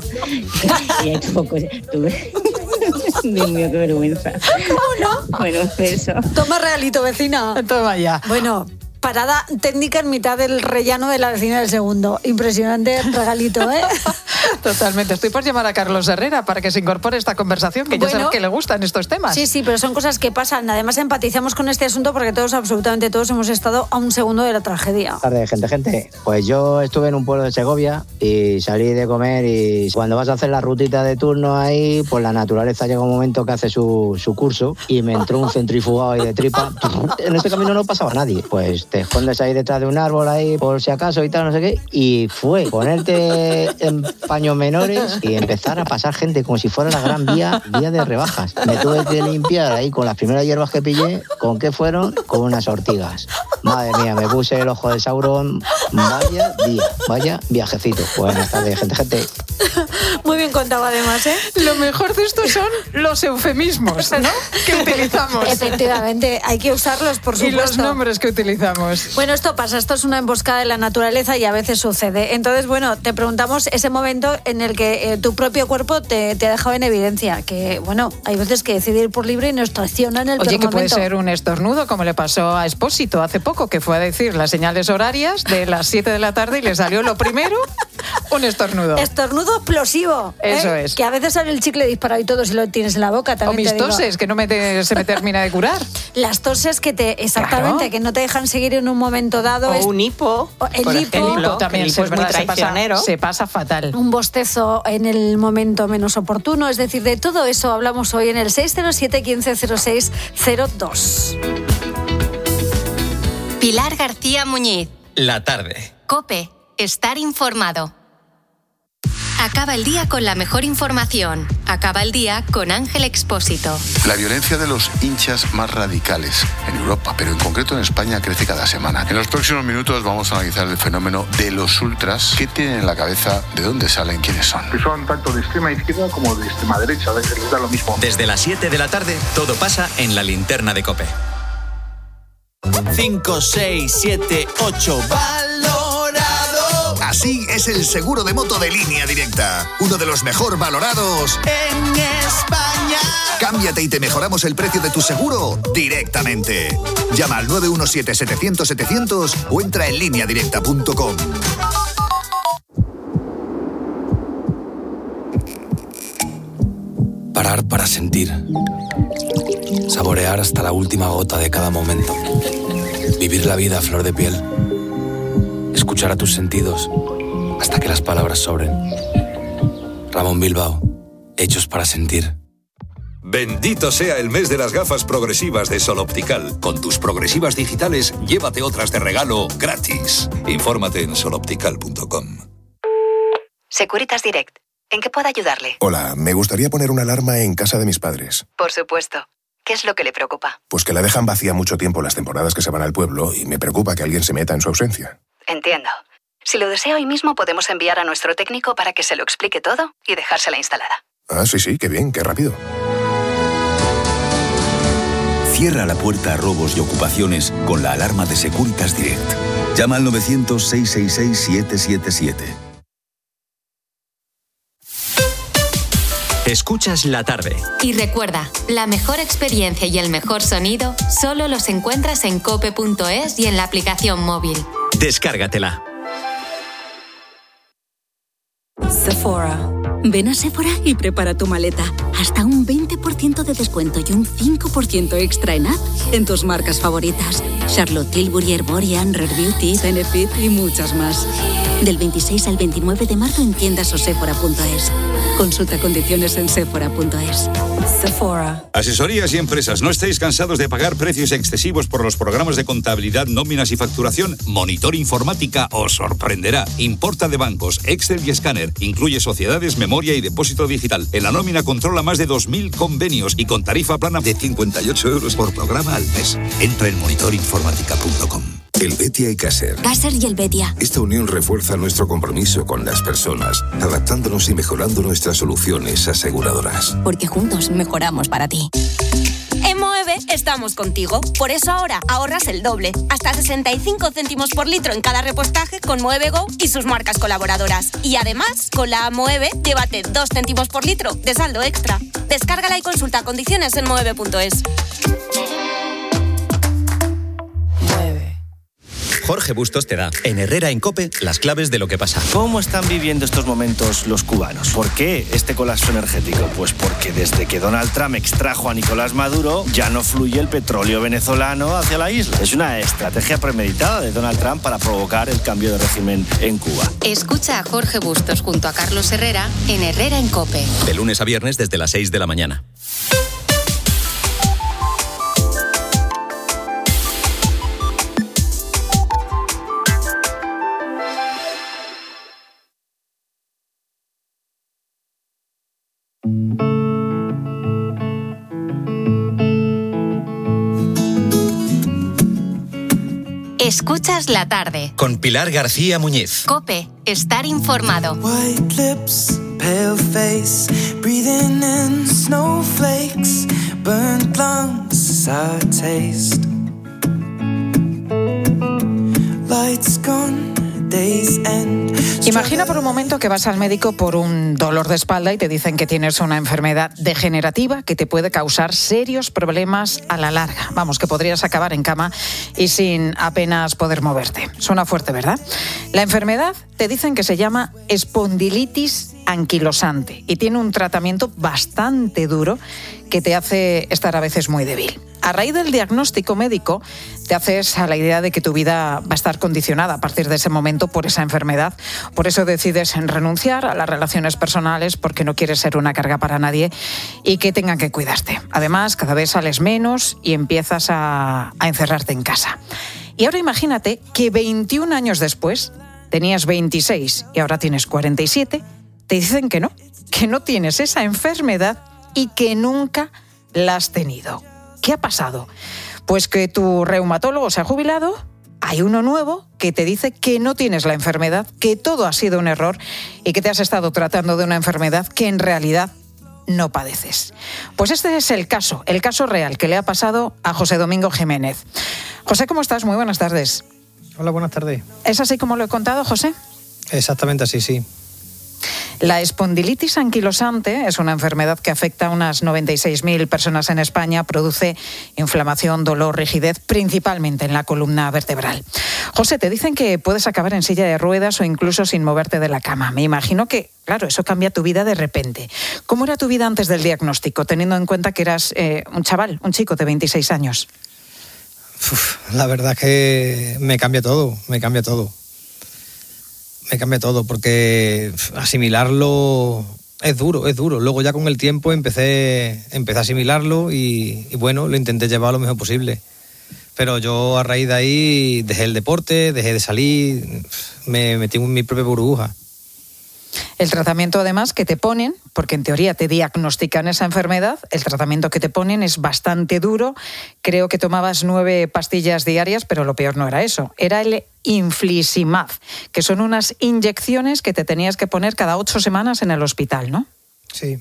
Y hay poco. Dios mío, qué vergüenza. ¿Cómo no? Bueno, eso. Toma regalito, vecina. Toma ya. Bueno, parada técnica en mitad del rellano de la vecina del segundo. Impresionante regalito, ¿eh? Totalmente. Estoy por llamar a Carlos Herrera para que se incorpore a esta conversación, que ya sabes que le gustan estos temas. Sí, pero son cosas que pasan. Además, empatizamos con este asunto porque absolutamente todos, hemos estado a un segundo de la tragedia. Buenas tardes, gente. Pues yo estuve en un pueblo de Segovia y salí de comer, y cuando vas a hacer la rutita de turno ahí, pues la naturaleza llega un momento que hace su curso y me entró un centrifugado ahí de tripa. En este camino no pasaba nadie. Pues te escondes ahí detrás de un árbol ahí por si acaso y tal, no sé qué, y fue ponerte en paños menores y empezar a pasar gente como si fuera la gran vía de rebajas. Me tuve que limpiar ahí con las primeras hierbas que pillé. ¿Con qué fueron? Con unas ortigas. Madre mía, me puse el ojo de Sauron. Vaya día, vaya viajecito. Buenas tardes, gente. Muy bien contado además, ¿eh? Lo mejor de esto son los eufemismos, ¿no?, que utilizamos. Efectivamente, hay que usarlos, por supuesto. Y los nombres que utilizamos. Bueno, esto pasa, esto es una emboscada de la naturaleza y a veces sucede. Entonces, bueno, te preguntamos ese momento en el que tu propio cuerpo te ha dejado en evidencia, que, bueno, hay veces que decidir por libre y nos traicionan en el peor momento. Oye, que puede ser un estornudo, como le pasó a Espósito hace poco, que fue a decir las señales horarias de las 7 de la tarde y le salió lo primero Un estornudo. Estornudo explosivo. Eso es. Que a veces sale el chicle disparado y todo si lo tienes en la boca. O mis toses, que no se me termina de curar. Las toses exactamente, claro, que no te dejan seguir en un momento dado. O un hipo. El hipo también es muy traicionero. Se pasa fatal. Un bostezo en el momento menos oportuno. Es decir, de todo eso hablamos hoy en el 607 15 06 02. Pilar García Muñiz. La tarde. COPE. Estar informado. Acaba el día con la mejor información. Acaba el día con Ángel Expósito. La violencia de los hinchas más radicales en Europa, pero en concreto en España, crece cada semana. En los próximos minutos vamos a analizar el fenómeno de los ultras. ¿Qué tienen en la cabeza? ¿De dónde salen? ¿Quiénes son? Son tanto de extrema izquierda como de extrema derecha. Les da lo mismo. Desde las 7 de la tarde, todo pasa en la linterna de COPE. 5, 6, 7, 8... Así es el seguro de moto de Línea Directa. Uno de los mejor valorados en España. Cámbiate y te mejoramos el precio de tu seguro directamente. Llama al 917-700-700 o entra en lineadirecta.com. Parar para sentir. Saborear hasta la última gota de cada momento. Vivir la vida a flor de piel. Escuchar a tus sentidos hasta que las palabras sobren. Ramón Bilbao, hechos para sentir. Bendito sea el mes de las gafas progresivas de Sol Optical. Con tus progresivas digitales, llévate otras de regalo gratis. Infórmate en soloptical.com. Securitas Direct. ¿En qué puedo ayudarle? Hola, me gustaría poner una alarma en casa de mis padres. Por supuesto. ¿Qué es lo que le preocupa? Pues que la dejan vacía mucho tiempo las temporadas que se van al pueblo y me preocupa que alguien se meta en su ausencia. Entiendo. Si lo desea hoy mismo, podemos enviar a nuestro técnico para que se lo explique todo y dejársela instalada. Ah, sí, qué bien, qué rápido. Cierra la puerta a robos y ocupaciones con la alarma de Securitas Direct. Llama al 900-666-777. Escuchas La Tarde. Y recuerda, la mejor experiencia y el mejor sonido solo los encuentras en cope.es y en la aplicación móvil. Descárgatela. Sephora. Ven a Sephora y prepara tu maleta. Hasta un 20% de descuento y un 5% extra en app en tus marcas favoritas. Charlotte Tilbury, Herborian, Rare Beauty, Benefit y muchas más. Del 26 al 29 de marzo en tiendas o sephora.es. Consulta condiciones en sephora.es. Sephora. Asesorías y empresas, ¿no estáis cansados de pagar precios excesivos por los programas de contabilidad, nóminas y facturación? Monitor Informática os sorprenderá. Importa de bancos, Excel y escáner. Incluye sociedades, memoria y depósito digital. En la nómina controla más de 2.000 convenios y con tarifa plana de 58 euros por programa al mes. Entra en monitorinformática.com. El Betia y Caser. Caser y el Betia. Esta unión refuerza nuestro compromiso con las personas, adaptándonos y mejorando nuestras soluciones aseguradoras. Porque juntos mejoramos para ti. En Moeve estamos contigo. Por eso ahora ahorras el doble. Hasta 65 céntimos por litro en cada repostaje con Moeve Go y sus marcas colaboradoras. Y además, con la Moeve, llévate 2 céntimos por litro de saldo extra. Descárgala y consulta condiciones en moeve.es. Jorge Bustos te da, en Herrera en COPE, las claves de lo que pasa. ¿Cómo están viviendo estos momentos los cubanos? ¿Por qué este colapso energético? Pues porque desde que Donald Trump extrajo a Nicolás Maduro, ya no fluye el petróleo venezolano hacia la isla. Es una estrategia premeditada de Donald Trump para provocar el cambio de régimen en Cuba. Escucha a Jorge Bustos junto a Carlos Herrera en Herrera en COPE. De lunes a viernes desde las 6 de la mañana. Escuchas La Tarde. Con Pilar García Muñiz. COPE. Estar informado. White lips, pale face, breathing in snowflakes, burnt lungs, sour taste. Lights gone, day's end. Imagina por un momento que vas al médico por un dolor de espalda y te dicen que tienes una enfermedad degenerativa que te puede causar serios problemas a la larga. Vamos, que podrías acabar en cama y sin apenas poder moverte. Suena fuerte, ¿verdad? La enfermedad te dicen que se llama espondilitis anquilosante y tiene un tratamiento bastante duro que te hace estar a veces muy débil. A raíz del diagnóstico médico, te haces a la idea de que tu vida va a estar condicionada a partir de ese momento por esa enfermedad. Por eso decides renunciar a las relaciones personales porque no quieres ser una carga para nadie y que tengan que cuidarte. Además, cada vez sales menos y empiezas a encerrarte en casa. Y ahora imagínate que 21 años después, tenías 26 y ahora tienes 47, te dicen que no tienes esa enfermedad y que nunca la has tenido. ¿Qué ha pasado? Pues que tu reumatólogo se ha jubilado, hay uno nuevo que te dice que no tienes la enfermedad, que todo ha sido un error y que te has estado tratando de una enfermedad que en realidad no padeces. Pues este es el caso real que le ha pasado a José Domingo Jiménez. José, ¿cómo estás? Muy buenas tardes. Hola, buenas tardes. ¿Es así como lo he contado, José? Exactamente así, sí. La espondilitis anquilosante es una enfermedad que afecta a unas 96.000 personas en España, produce inflamación, dolor, rigidez, principalmente en la columna vertebral. José, te dicen que puedes acabar en silla de ruedas o incluso sin moverte de la cama. Me imagino que, claro, eso cambia tu vida de repente. ¿Cómo era tu vida antes del diagnóstico, teniendo en cuenta que eras un chico de 26 años? La verdad que me cambia todo. Me cambia todo porque asimilarlo es duro. Luego ya con el tiempo empecé a asimilarlo y bueno, lo intenté llevar lo mejor posible. Pero yo a raíz de ahí dejé el deporte, dejé de salir, me metí en mi propia burbuja. El tratamiento además que te ponen, porque en teoría te diagnostican esa enfermedad, el tratamiento que te ponen es bastante duro. Creo que tomabas 9 pastillas diarias, pero lo peor no era eso. Era el infliximab, que son unas inyecciones que te tenías que poner cada 8 semanas en el hospital, ¿no? Sí,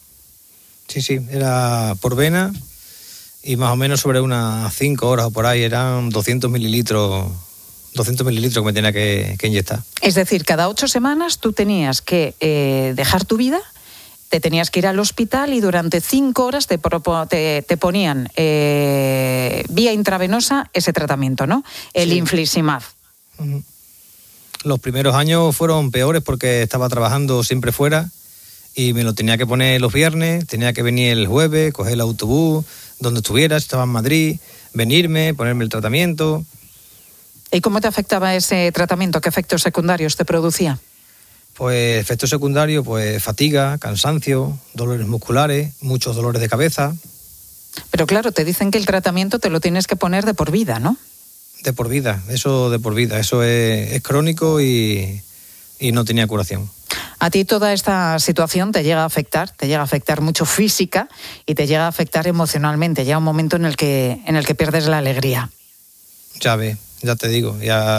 era por vena y más o menos sobre unas 5 horas o por ahí eran 200 mililitros que me tenía que inyectar. Es decir, cada 8 semanas tú tenías que dejar tu vida, te tenías que ir al hospital y durante 5 horas te ponían vía intravenosa ese tratamiento, ¿no? El infliximab. Los primeros años fueron peores porque estaba trabajando siempre fuera y me lo tenía que poner los viernes, tenía que venir el jueves, coger el autobús, donde estuviera, si estaba en Madrid, venirme, ponerme el tratamiento. ¿Y cómo te afectaba ese tratamiento? ¿Qué efectos secundarios te producía? Pues efectos secundarios, pues fatiga, cansancio, dolores musculares, muchos dolores de cabeza. Pero claro, te dicen que el tratamiento te lo tienes que poner de por vida, ¿no? De por vida, eso es crónico y no tenía curación. A ti toda esta situación te llega a afectar mucho física y te llega a afectar emocionalmente. Llega un momento en el que pierdes la alegría. Ya te digo,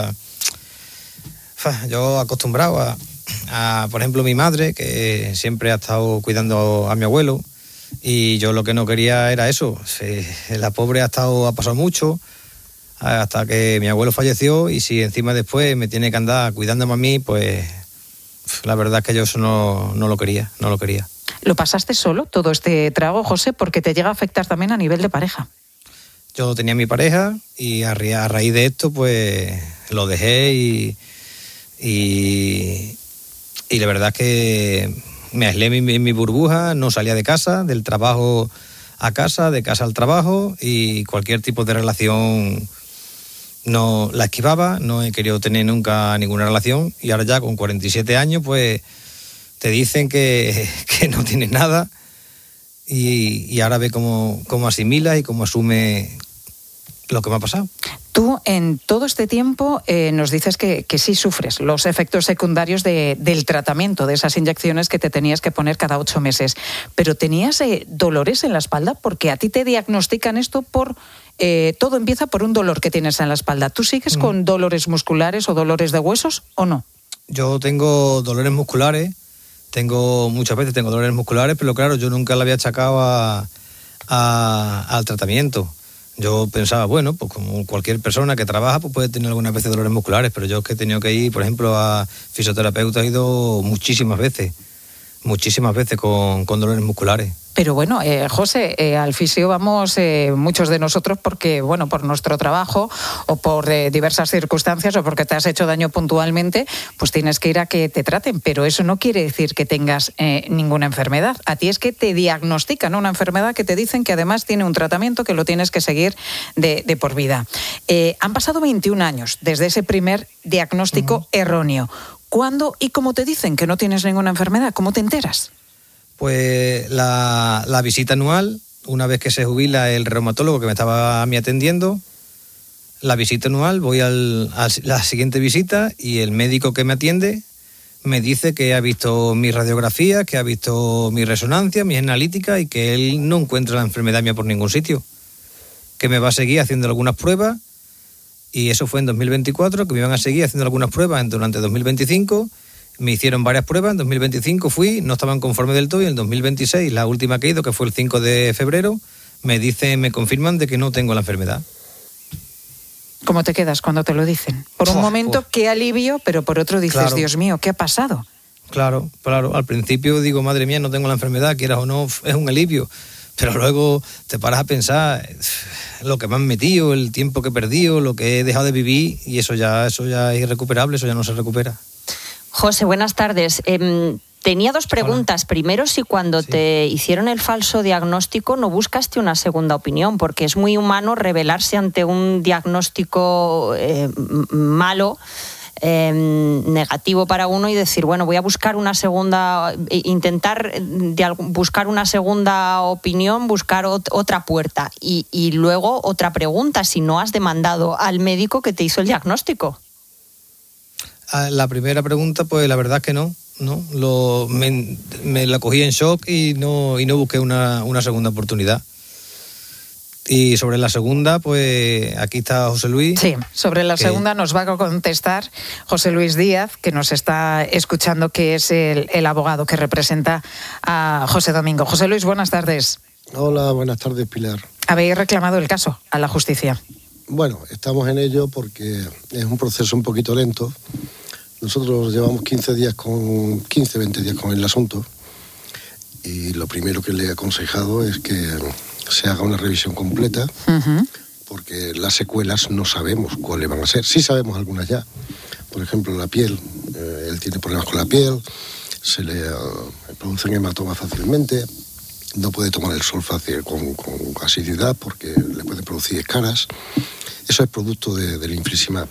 yo acostumbrado a, por ejemplo, mi madre, que siempre ha estado cuidando a mi abuelo, y yo lo que no quería era eso. La pobre ha pasado mucho, hasta que mi abuelo falleció, y si encima después me tiene que andar cuidándome a mí, pues la verdad es que yo eso no lo quería. ¿Lo pasaste solo, todo este trago, José? Porque te llega a afectar también a nivel de pareja. Yo tenía mi pareja y a raíz de esto pues lo dejé y la verdad es que me aislé en mi burbuja, no salía de casa, del trabajo a casa, de casa al trabajo, y cualquier tipo de relación no la esquivaba, no he querido tener nunca ninguna relación, y ahora ya con 47 años pues te dicen que no tienes nada. Y ahora ve cómo asimila y cómo asume lo que me ha pasado. Tú en todo este tiempo nos dices que sí sufres los efectos secundarios del tratamiento, de esas inyecciones que te tenías que poner cada 8 meses. Pero ¿tenías dolores en la espalda? Porque a ti te diagnostican esto todo empieza por un dolor que tienes en la espalda. ¿Tú sigues con dolores musculares o dolores de huesos o no? Yo tengo dolores musculares. Muchas veces tengo dolores musculares, pero claro, yo nunca le había achacado al tratamiento. Yo pensaba, bueno, pues como cualquier persona que trabaja, pues puede tener algunas veces dolores musculares, pero yo es que he tenido que ir, por ejemplo, a fisioterapeuta, he ido muchísimas veces con dolores musculares. Pero bueno, José, al fisio vamos muchos de nosotros porque, bueno, por nuestro trabajo o por diversas circunstancias o porque te has hecho daño puntualmente, pues tienes que ir a que te traten. Pero eso no quiere decir que tengas ninguna enfermedad. A ti es que te diagnostican una enfermedad que te dicen que además tiene un tratamiento que lo tienes que seguir de por vida. Han pasado 21 años desde ese primer diagnóstico erróneo. ¿Cuándo y cómo te dicen que no tienes ninguna enfermedad? ¿Cómo te enteras? Pues la visita anual, una vez que se jubila el reumatólogo que me estaba a mí atendiendo, la visita anual, voy a la siguiente visita y el médico que me atiende me dice que ha visto mis radiografías, que ha visto mi resonancia, mis analíticas y que él no encuentra la enfermedad mía por ningún sitio. Que me va a seguir haciendo algunas pruebas y eso fue en 2024, que me iban a seguir haciendo algunas pruebas durante 2025. Me hicieron varias pruebas, en 2025 fui, no estaban conformes del todo y en 2026, la última que he ido, que fue el 5 de febrero, me confirman de que no tengo la enfermedad. ¿Cómo te quedas cuando te lo dicen? Por un momento, qué alivio, pero por otro dices, claro, Dios mío, ¿qué ha pasado? Claro, al principio digo, madre mía, no tengo la enfermedad, quieras o no, es un alivio. Pero luego te paras a pensar lo que me han metido, el tiempo que he perdido, lo que he dejado de vivir y eso ya es irrecuperable, eso ya no se recupera. José, buenas tardes. Tenía dos preguntas. Hola. Primero, si cuando te hicieron el falso diagnóstico no buscaste una segunda opinión, porque es muy humano rebelarse ante un diagnóstico malo, negativo para uno y decir, bueno, voy a buscar una segunda, intentar buscar una segunda opinión, buscar otra puerta. Y luego otra pregunta, si no has demandado al médico que te hizo el diagnóstico. La primera pregunta, pues la verdad es que no. Me la cogí en shock y no busqué una segunda oportunidad. Y sobre la segunda, pues aquí está José Luis. Sí, sobre la segunda nos va a contestar José Luis Díaz, que nos está escuchando, que es el abogado que representa a José Domingo. José Luis, buenas tardes. Hola, buenas tardes, Pilar. ¿Habéis reclamado el caso a la justicia? Bueno, estamos en ello porque es un proceso un poquito lento. Nosotros llevamos 20 días con el asunto y lo primero que le he aconsejado es que se haga una revisión completa, porque las secuelas no sabemos cuáles van a ser. Sí sabemos algunas ya. Por ejemplo, la piel, él tiene problemas con la piel, se le producen hematomas fácilmente, no puede tomar el sol fácil con asiduidad porque le pueden producir escaras. Eso es producto del infliximab.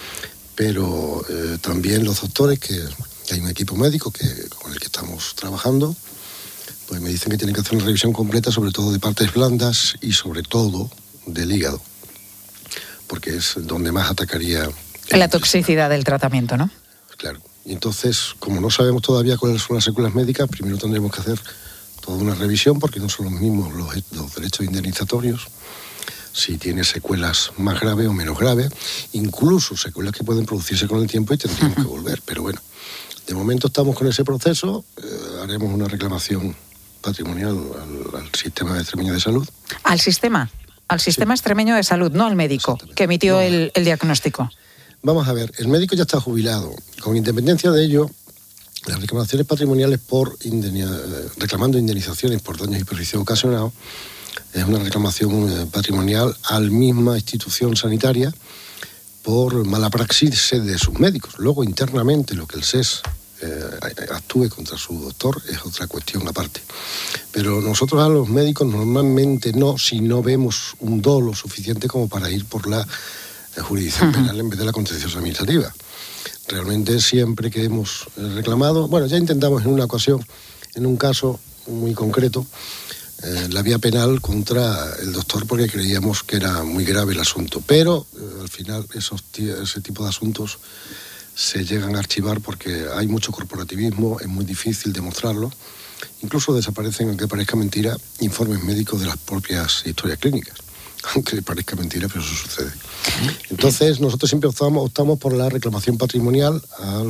Pero también los doctores, que hay un equipo médico con el que estamos trabajando, pues me dicen que tienen que hacer una revisión completa, sobre todo de partes blandas y sobre todo del hígado, porque es donde más atacaría la toxicidad del tratamiento, ¿no? Claro. Y entonces, como no sabemos todavía cuáles son las secuelas médicas, primero tendremos que hacer toda una revisión, porque no son los mismos los derechos indemnizatorios, si tiene secuelas más graves o menos graves, incluso secuelas que pueden producirse con el tiempo y tendríamos que volver. Pero bueno, de momento estamos con ese proceso, haremos una reclamación patrimonial al sistema extremeño de salud. ¿Al sistema? Al sistema extremeño de salud, no al médico que emitió el diagnóstico. Vamos a ver, el médico ya está jubilado. Con independencia de ello, las reclamaciones patrimoniales reclamando indemnizaciones por daños y perjuicios ocasionados es una reclamación patrimonial a la misma institución sanitaria por mala praxis de sus médicos. Luego, internamente, lo que el SES actúe contra su doctor es otra cuestión aparte. Pero nosotros a los médicos normalmente no, si no vemos un dolo suficiente como para ir por la jurisdicción penal en vez de la contenciosa administrativa. Realmente siempre que hemos reclamado, bueno, ya intentamos en una ocasión, en un caso muy concreto, la vía penal contra el doctor porque creíamos que era muy grave el asunto, pero al final ese tipo de asuntos se llegan a archivar porque hay mucho corporativismo, es muy difícil demostrarlo, incluso desaparecen, aunque parezca mentira, informes médicos de las propias historias clínicas, aunque le parezca mentira, pero eso sucede. Entonces nosotros siempre optamos por la reclamación patrimonial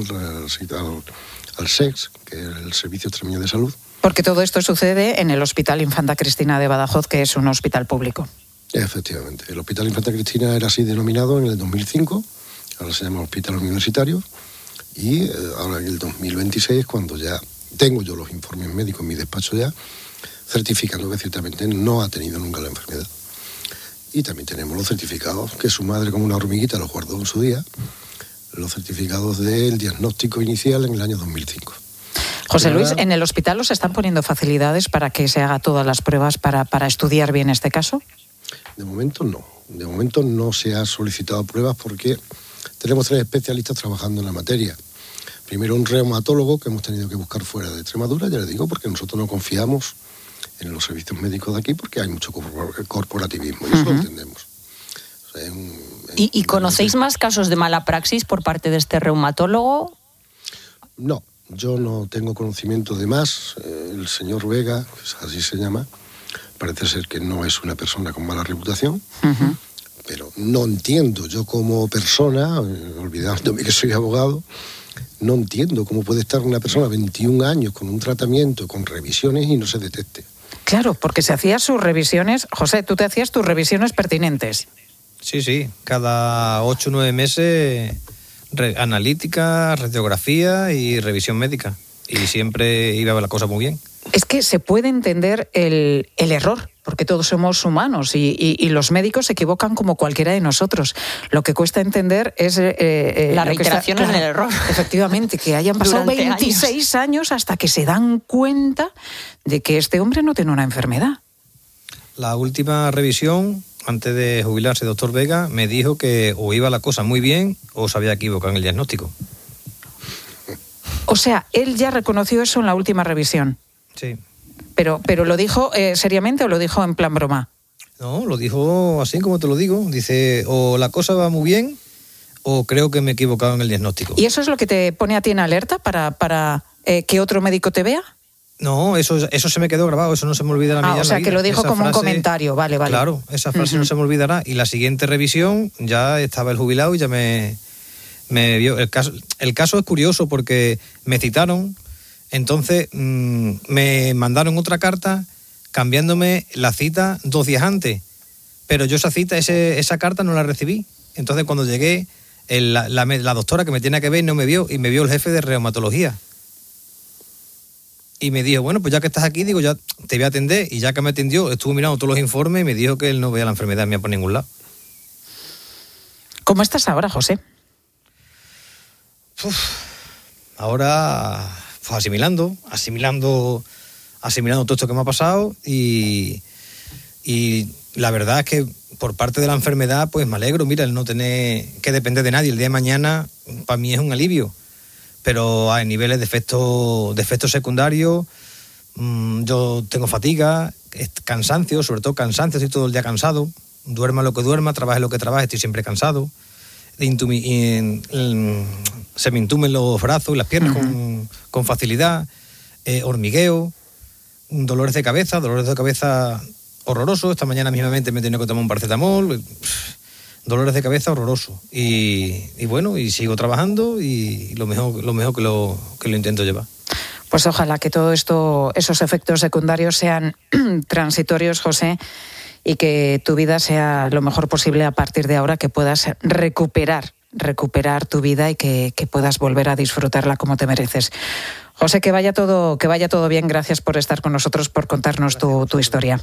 al SEX, que es el Servicio Extremeño de Salud. Porque todo esto sucede en el Hospital Infanta Cristina de Badajoz, que es un hospital público. Efectivamente. El Hospital Infanta Cristina era así denominado en el 2005, ahora se llama Hospital Universitario, y ahora en el 2026 es cuando ya tengo yo los informes médicos en mi despacho ya, certificando que ciertamente no ha tenido nunca la enfermedad. Y también tenemos los certificados que su madre, como una hormiguita, los guardó en su día, los certificados del diagnóstico inicial en el año 2005. José Luis, ¿en el hospital os están poniendo facilidades para que se haga todas las pruebas para estudiar bien este caso? De momento no. De momento no se ha solicitado pruebas porque tenemos 3 especialistas trabajando en la materia. Primero un reumatólogo que hemos tenido que buscar fuera de Extremadura, ya les digo, porque nosotros no confiamos en los servicios médicos de aquí porque hay mucho corporativismo y eso lo entendemos. O sea, ¿Y conocéis más casos de mala praxis por parte de este reumatólogo? No, yo no tengo conocimiento de más. El señor Vega, así se llama, parece ser que no es una persona con mala reputación, pero no entiendo, yo como persona, olvidándome que soy abogado, no entiendo cómo puede estar una persona 21 años con un tratamiento, con revisiones y no se detecte. Claro, porque se hacían sus revisiones. José, tú te hacías tus revisiones pertinentes. Sí, cada 8 o 9 meses, analítica, radiografía y revisión médica. Y siempre iba la cosa muy bien. Es que se puede entender el error, porque todos somos humanos y los médicos se equivocan como cualquiera de nosotros. Lo que cuesta entender es la reiteración en el error. Efectivamente, que hayan pasado 26 años hasta que se dan cuenta de que este hombre no tiene una enfermedad. La última revisión, antes de jubilarse, doctor Vega, me dijo que o iba la cosa muy bien o se había equivocado en el diagnóstico. O sea, él ya reconoció eso en la última revisión. Sí. ¿Pero lo dijo seriamente o lo dijo en plan broma? No, lo dijo así como te lo digo. Dice, o la cosa va muy bien o creo que me he equivocado en el diagnóstico. ¿Y eso es lo que te pone a ti en alerta para que otro médico te vea? No, eso se me quedó grabado, eso no se me olvidará a mí. O sea, que lo dijo como un comentario, vale. Claro, esa frase no se me olvidará. Y la siguiente revisión ya estaba el jubilado y ya me vio. El caso es curioso porque me citaron. Entonces me mandaron otra carta cambiándome la cita 2 días antes, pero yo esa carta no la recibí. Entonces cuando llegué, la doctora que me tenía que ver no me vio y me vio el jefe de reumatología. Y me dijo, bueno, pues ya que estás aquí, digo, ya te voy a atender. Y ya que me atendió, estuvo mirando todos los informes y me dijo que él no veía la enfermedad mía por ningún lado. ¿Cómo estás ahora, José? Ahora... asimilando todo esto que me ha pasado y la verdad es que por parte de la enfermedad pues me alegro, mira, el no tener que depender de nadie el día de mañana para mí es un alivio, pero hay niveles de efectos secundarios. Yo tengo fatiga, cansancio, sobre todo cansancio, estoy todo el día cansado, duerma lo que duerma, trabaje lo que trabaje, estoy siempre cansado. Se me entumen los brazos y las piernas con facilidad, hormigueo, dolores de cabeza horrorosos. Esta mañana mismamente me he tenido que tomar un paracetamol, dolores de cabeza horrorosos. Y bueno, y sigo trabajando y lo mejor que lo intento llevar. Pues ojalá que todo esto, esos efectos secundarios sean transitorios, José, y que tu vida sea lo mejor posible a partir de ahora, que puedas recuperar tu vida y que puedas volver a disfrutarla como te mereces. José, que vaya todo bien. Gracias por estar con nosotros, por contarnos tu historia.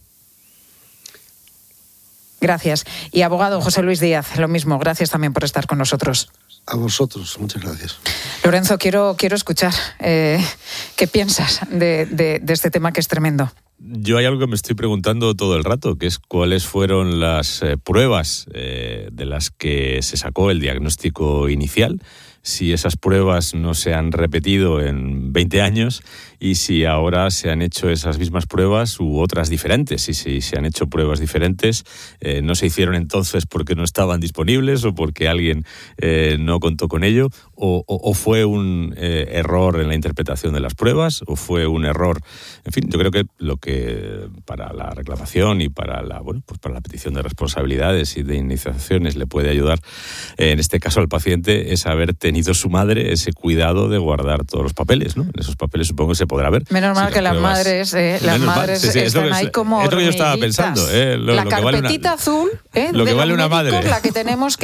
Gracias. Y abogado José Luis Díaz, lo mismo. Gracias también por estar con nosotros. A vosotros, muchas gracias. Lorenzo, quiero escuchar qué piensas de este tema que es tremendo. Yo hay algo que me estoy preguntando todo el rato, que es cuáles fueron las pruebas de las que se sacó el diagnóstico inicial, si esas pruebas no se han repetido en 20 años y si ahora se han hecho esas mismas pruebas u otras diferentes. Y si se han hecho pruebas diferentes, no se hicieron entonces porque no estaban disponibles o porque alguien no contó con ello, o fue un error en la interpretación de las pruebas, o fue un error. En fin, yo creo que lo que para la reclamación y para la petición de responsabilidades y de indemnizaciones le puede ayudar, en este caso al paciente, es haber tenido su madre ese cuidado de guardar todos los papeles, ¿no? En esos papeles supongo que se podrá ver. Menos mal que las madres están ahí como es lo que yo estaba pensando. La carpetita azul lo que vale una madre. La que tenemos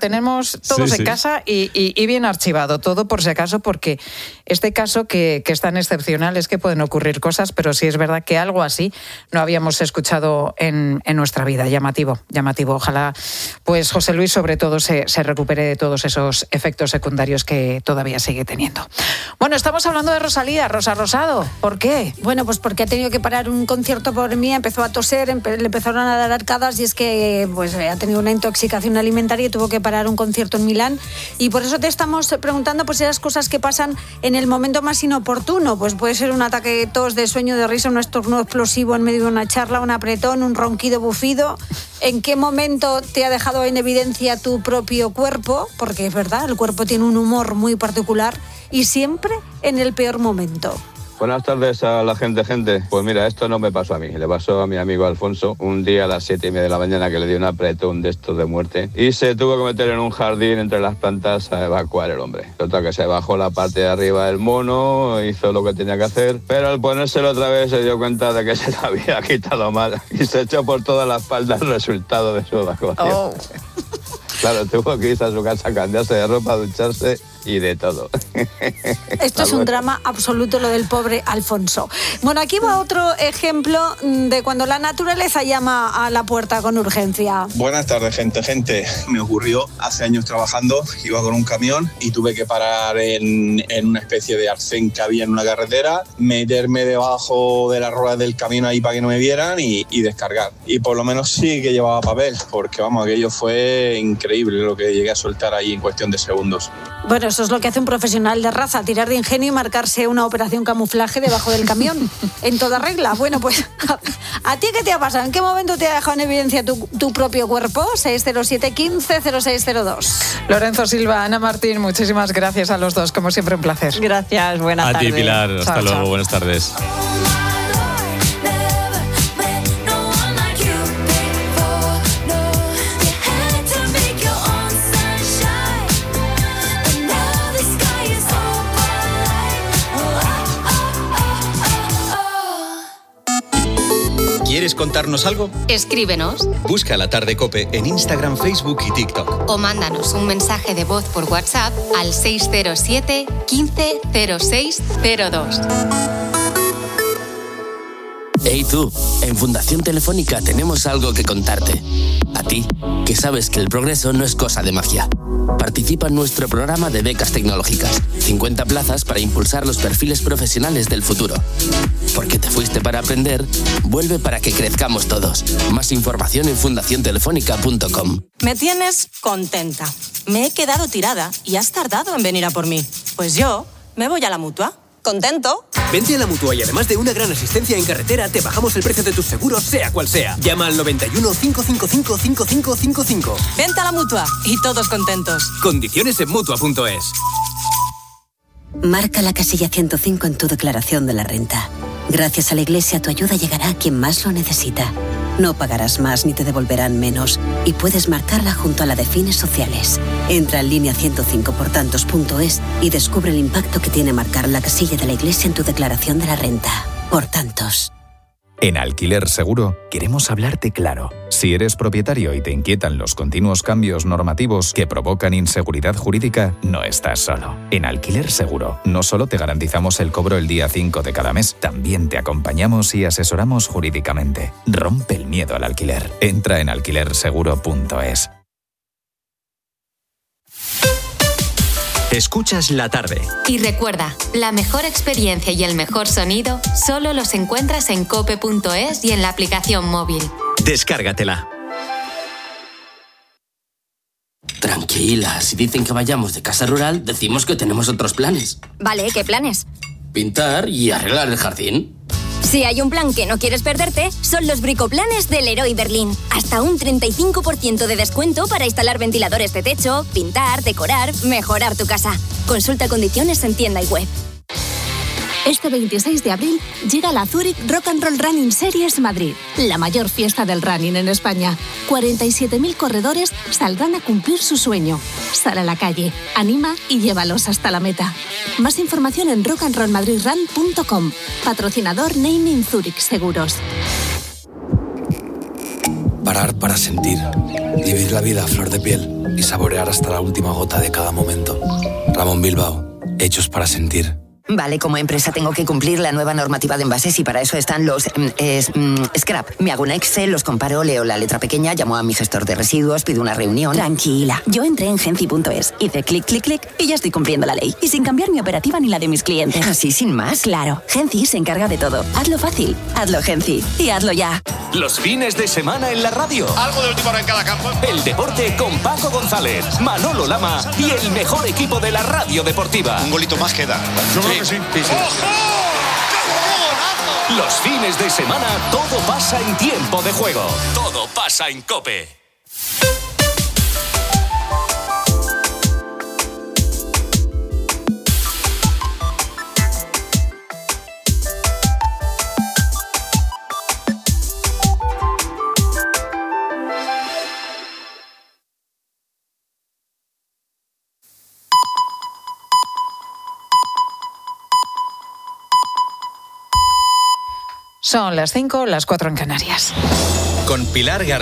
todos en casa y bien archivado todo por si acaso, porque este caso que es tan excepcional es que pueden ocurrir cosas, pero sí es verdad que algo así no habíamos escuchado en nuestra vida. Llamativo. Ojalá, pues José Luis, sobre todo, se recupere de todos esos efectos secundarios que todavía sigue teniendo. Bueno, estamos hablando de Rosalía, Rosa Rosado. ¿Por qué? Bueno, pues porque ha tenido que parar un concierto por mí, empezó a toser, le empezaron a dar arcadas y es que pues ha tenido una intoxicación alimentaria y tuvo que parar un concierto en Milán. Y por eso te estamos preguntando pues esas cosas que pasan en el momento más inoportuno. Pues puede ser un ataque de tos, de sueño, de risa, un estornudo explosivo en medio de una charla, un apretón, un ronquido bufido. ¿En qué momento te ha dejado en evidencia tu propio cuerpo? Porque es verdad, el cuerpo tiene un humor muy particular y siempre en el peor momento. Buenas tardes a la gente. Pues mira, esto no me pasó a mí, le pasó a mi amigo Alfonso un día a las 7:30 de la mañana que le dio un apretón de estos de muerte y se tuvo que meter en un jardín entre las plantas a evacuar el hombre. Total, que se bajó la parte de arriba del mono, hizo lo que tenía que hacer, pero al ponérselo otra vez se dio cuenta de que se lo había quitado mal y se echó por toda la espalda el resultado de su evacuación. Oh. Claro, tuvo que irse a su casa a cambiarse de ropa, ducharse y de todo. Esto es un drama absoluto, lo del pobre Alfonso. Bueno, aquí va otro ejemplo de cuando la naturaleza llama a la puerta con urgencia. Buenas tardes, gente. Me ocurrió hace años trabajando, iba con un camión y tuve que parar en una especie de arcén que había en una carretera, meterme debajo de las ruedas del camión ahí para que no me vieran y descargar. Y por lo menos sí que llevaba papel, porque vamos, aquello fue increíble lo que llegué a soltar ahí en cuestión de segundos. Bueno, eso es lo que hace un profesional de raza, tirar de ingenio y marcarse una operación camuflaje debajo del camión, en toda regla. Bueno, pues, ¿a ti qué te ha pasado? ¿En qué momento te ha dejado en evidencia tu propio cuerpo? 607 15 0602. Lorenzo Silva, Ana Martín, muchísimas gracias a los dos, como siempre un placer. Gracias, buenas tardes. A ti, Pilar, hasta luego, buenas tardes. ¿Quieres contarnos algo? Escríbenos. Busca La Tarde COPE en Instagram, Facebook y TikTok. O mándanos un mensaje de voz por WhatsApp al 607 15 06 02. Hey tú, en Fundación Telefónica tenemos algo que contarte. A ti, que sabes que el progreso no es cosa de magia. Participa en nuestro programa de becas tecnológicas. 50 plazas para impulsar los perfiles profesionales del futuro. Porque te fuiste para aprender, vuelve para que crezcamos todos. Más información en fundaciontelefónica.com. Me tienes contenta. Me he quedado tirada y has tardado en venir a por mí. Pues yo me voy a la Mutua. ¿Contento? Vente a la Mutua y además de una gran asistencia en carretera, te bajamos el precio de tus seguros, sea cual sea. Llama al 91 555 5555. Vente a la Mutua y todos contentos. Condiciones en Mutua.es. Marca la casilla 105 en tu declaración de la renta. Gracias a la Iglesia, tu ayuda llegará a quien más lo necesita. No pagarás más ni te devolverán menos y puedes marcarla junto a la de fines sociales. Entra en línea 105portantos.es y descubre el impacto que tiene marcar la casilla de la Iglesia en tu declaración de la renta. Por tantos. En Alquiler Seguro queremos hablarte claro. Si eres propietario y te inquietan los continuos cambios normativos que provocan inseguridad jurídica, no estás solo. En Alquiler Seguro no solo te garantizamos el cobro el día 5 de cada mes, también te acompañamos y asesoramos jurídicamente. Rompe el miedo al alquiler. Entra en alquilerseguro.es. Escuchas La Tarde. Y recuerda, la mejor experiencia y el mejor sonido solo los encuentras en cope.es y en la aplicación móvil. Descárgatela. Tranquila, si dicen que vayamos de casa rural, decimos que tenemos otros planes. Vale, ¿qué planes? Pintar y arreglar el jardín. Si hay un plan que no quieres perderte, son los bricoplanes del Leroy Berlín. Hasta un 35% de descuento para instalar ventiladores de techo, pintar, decorar, mejorar tu casa. Consulta condiciones en tienda y web. Este 26 de abril llega la Zurich Rock and Roll Running Series Madrid, la mayor fiesta del running en España. 47.000 corredores saldrán a cumplir su sueño. Sal a la calle, anima y llévalos hasta la meta. Más información en rockandrollmadridrun.com. Patrocinador Naming Zurich Seguros. Parar para sentir, vivir la vida a flor de piel y saborear hasta la última gota de cada momento. Ramón Bilbao, hechos para sentir. Vale, como empresa tengo que cumplir la nueva normativa de envases y para eso están los scrap. Me hago un Excel, los comparo, leo la letra pequeña, llamo a mi gestor de residuos, pido una reunión. Tranquila, yo entré en Genci.es, hice clic, clic, clic y ya estoy cumpliendo la ley. Y sin cambiar mi operativa ni la de mis clientes. ¿Así sin más? Claro, Genci se encarga de todo. Hazlo fácil, hazlo Genci y hazlo ya. Los fines de semana en la radio. Algo de última hora en cada campo. El deporte con Paco González, Manolo Lama y el mejor equipo de la radio deportiva. Un golito más queda. Yo creo que sí. ¡Ojo! Los fines de semana todo pasa en tiempo de juego. Todo pasa en COPE. Son las 5, las 4 en Canarias. Con Pilar García.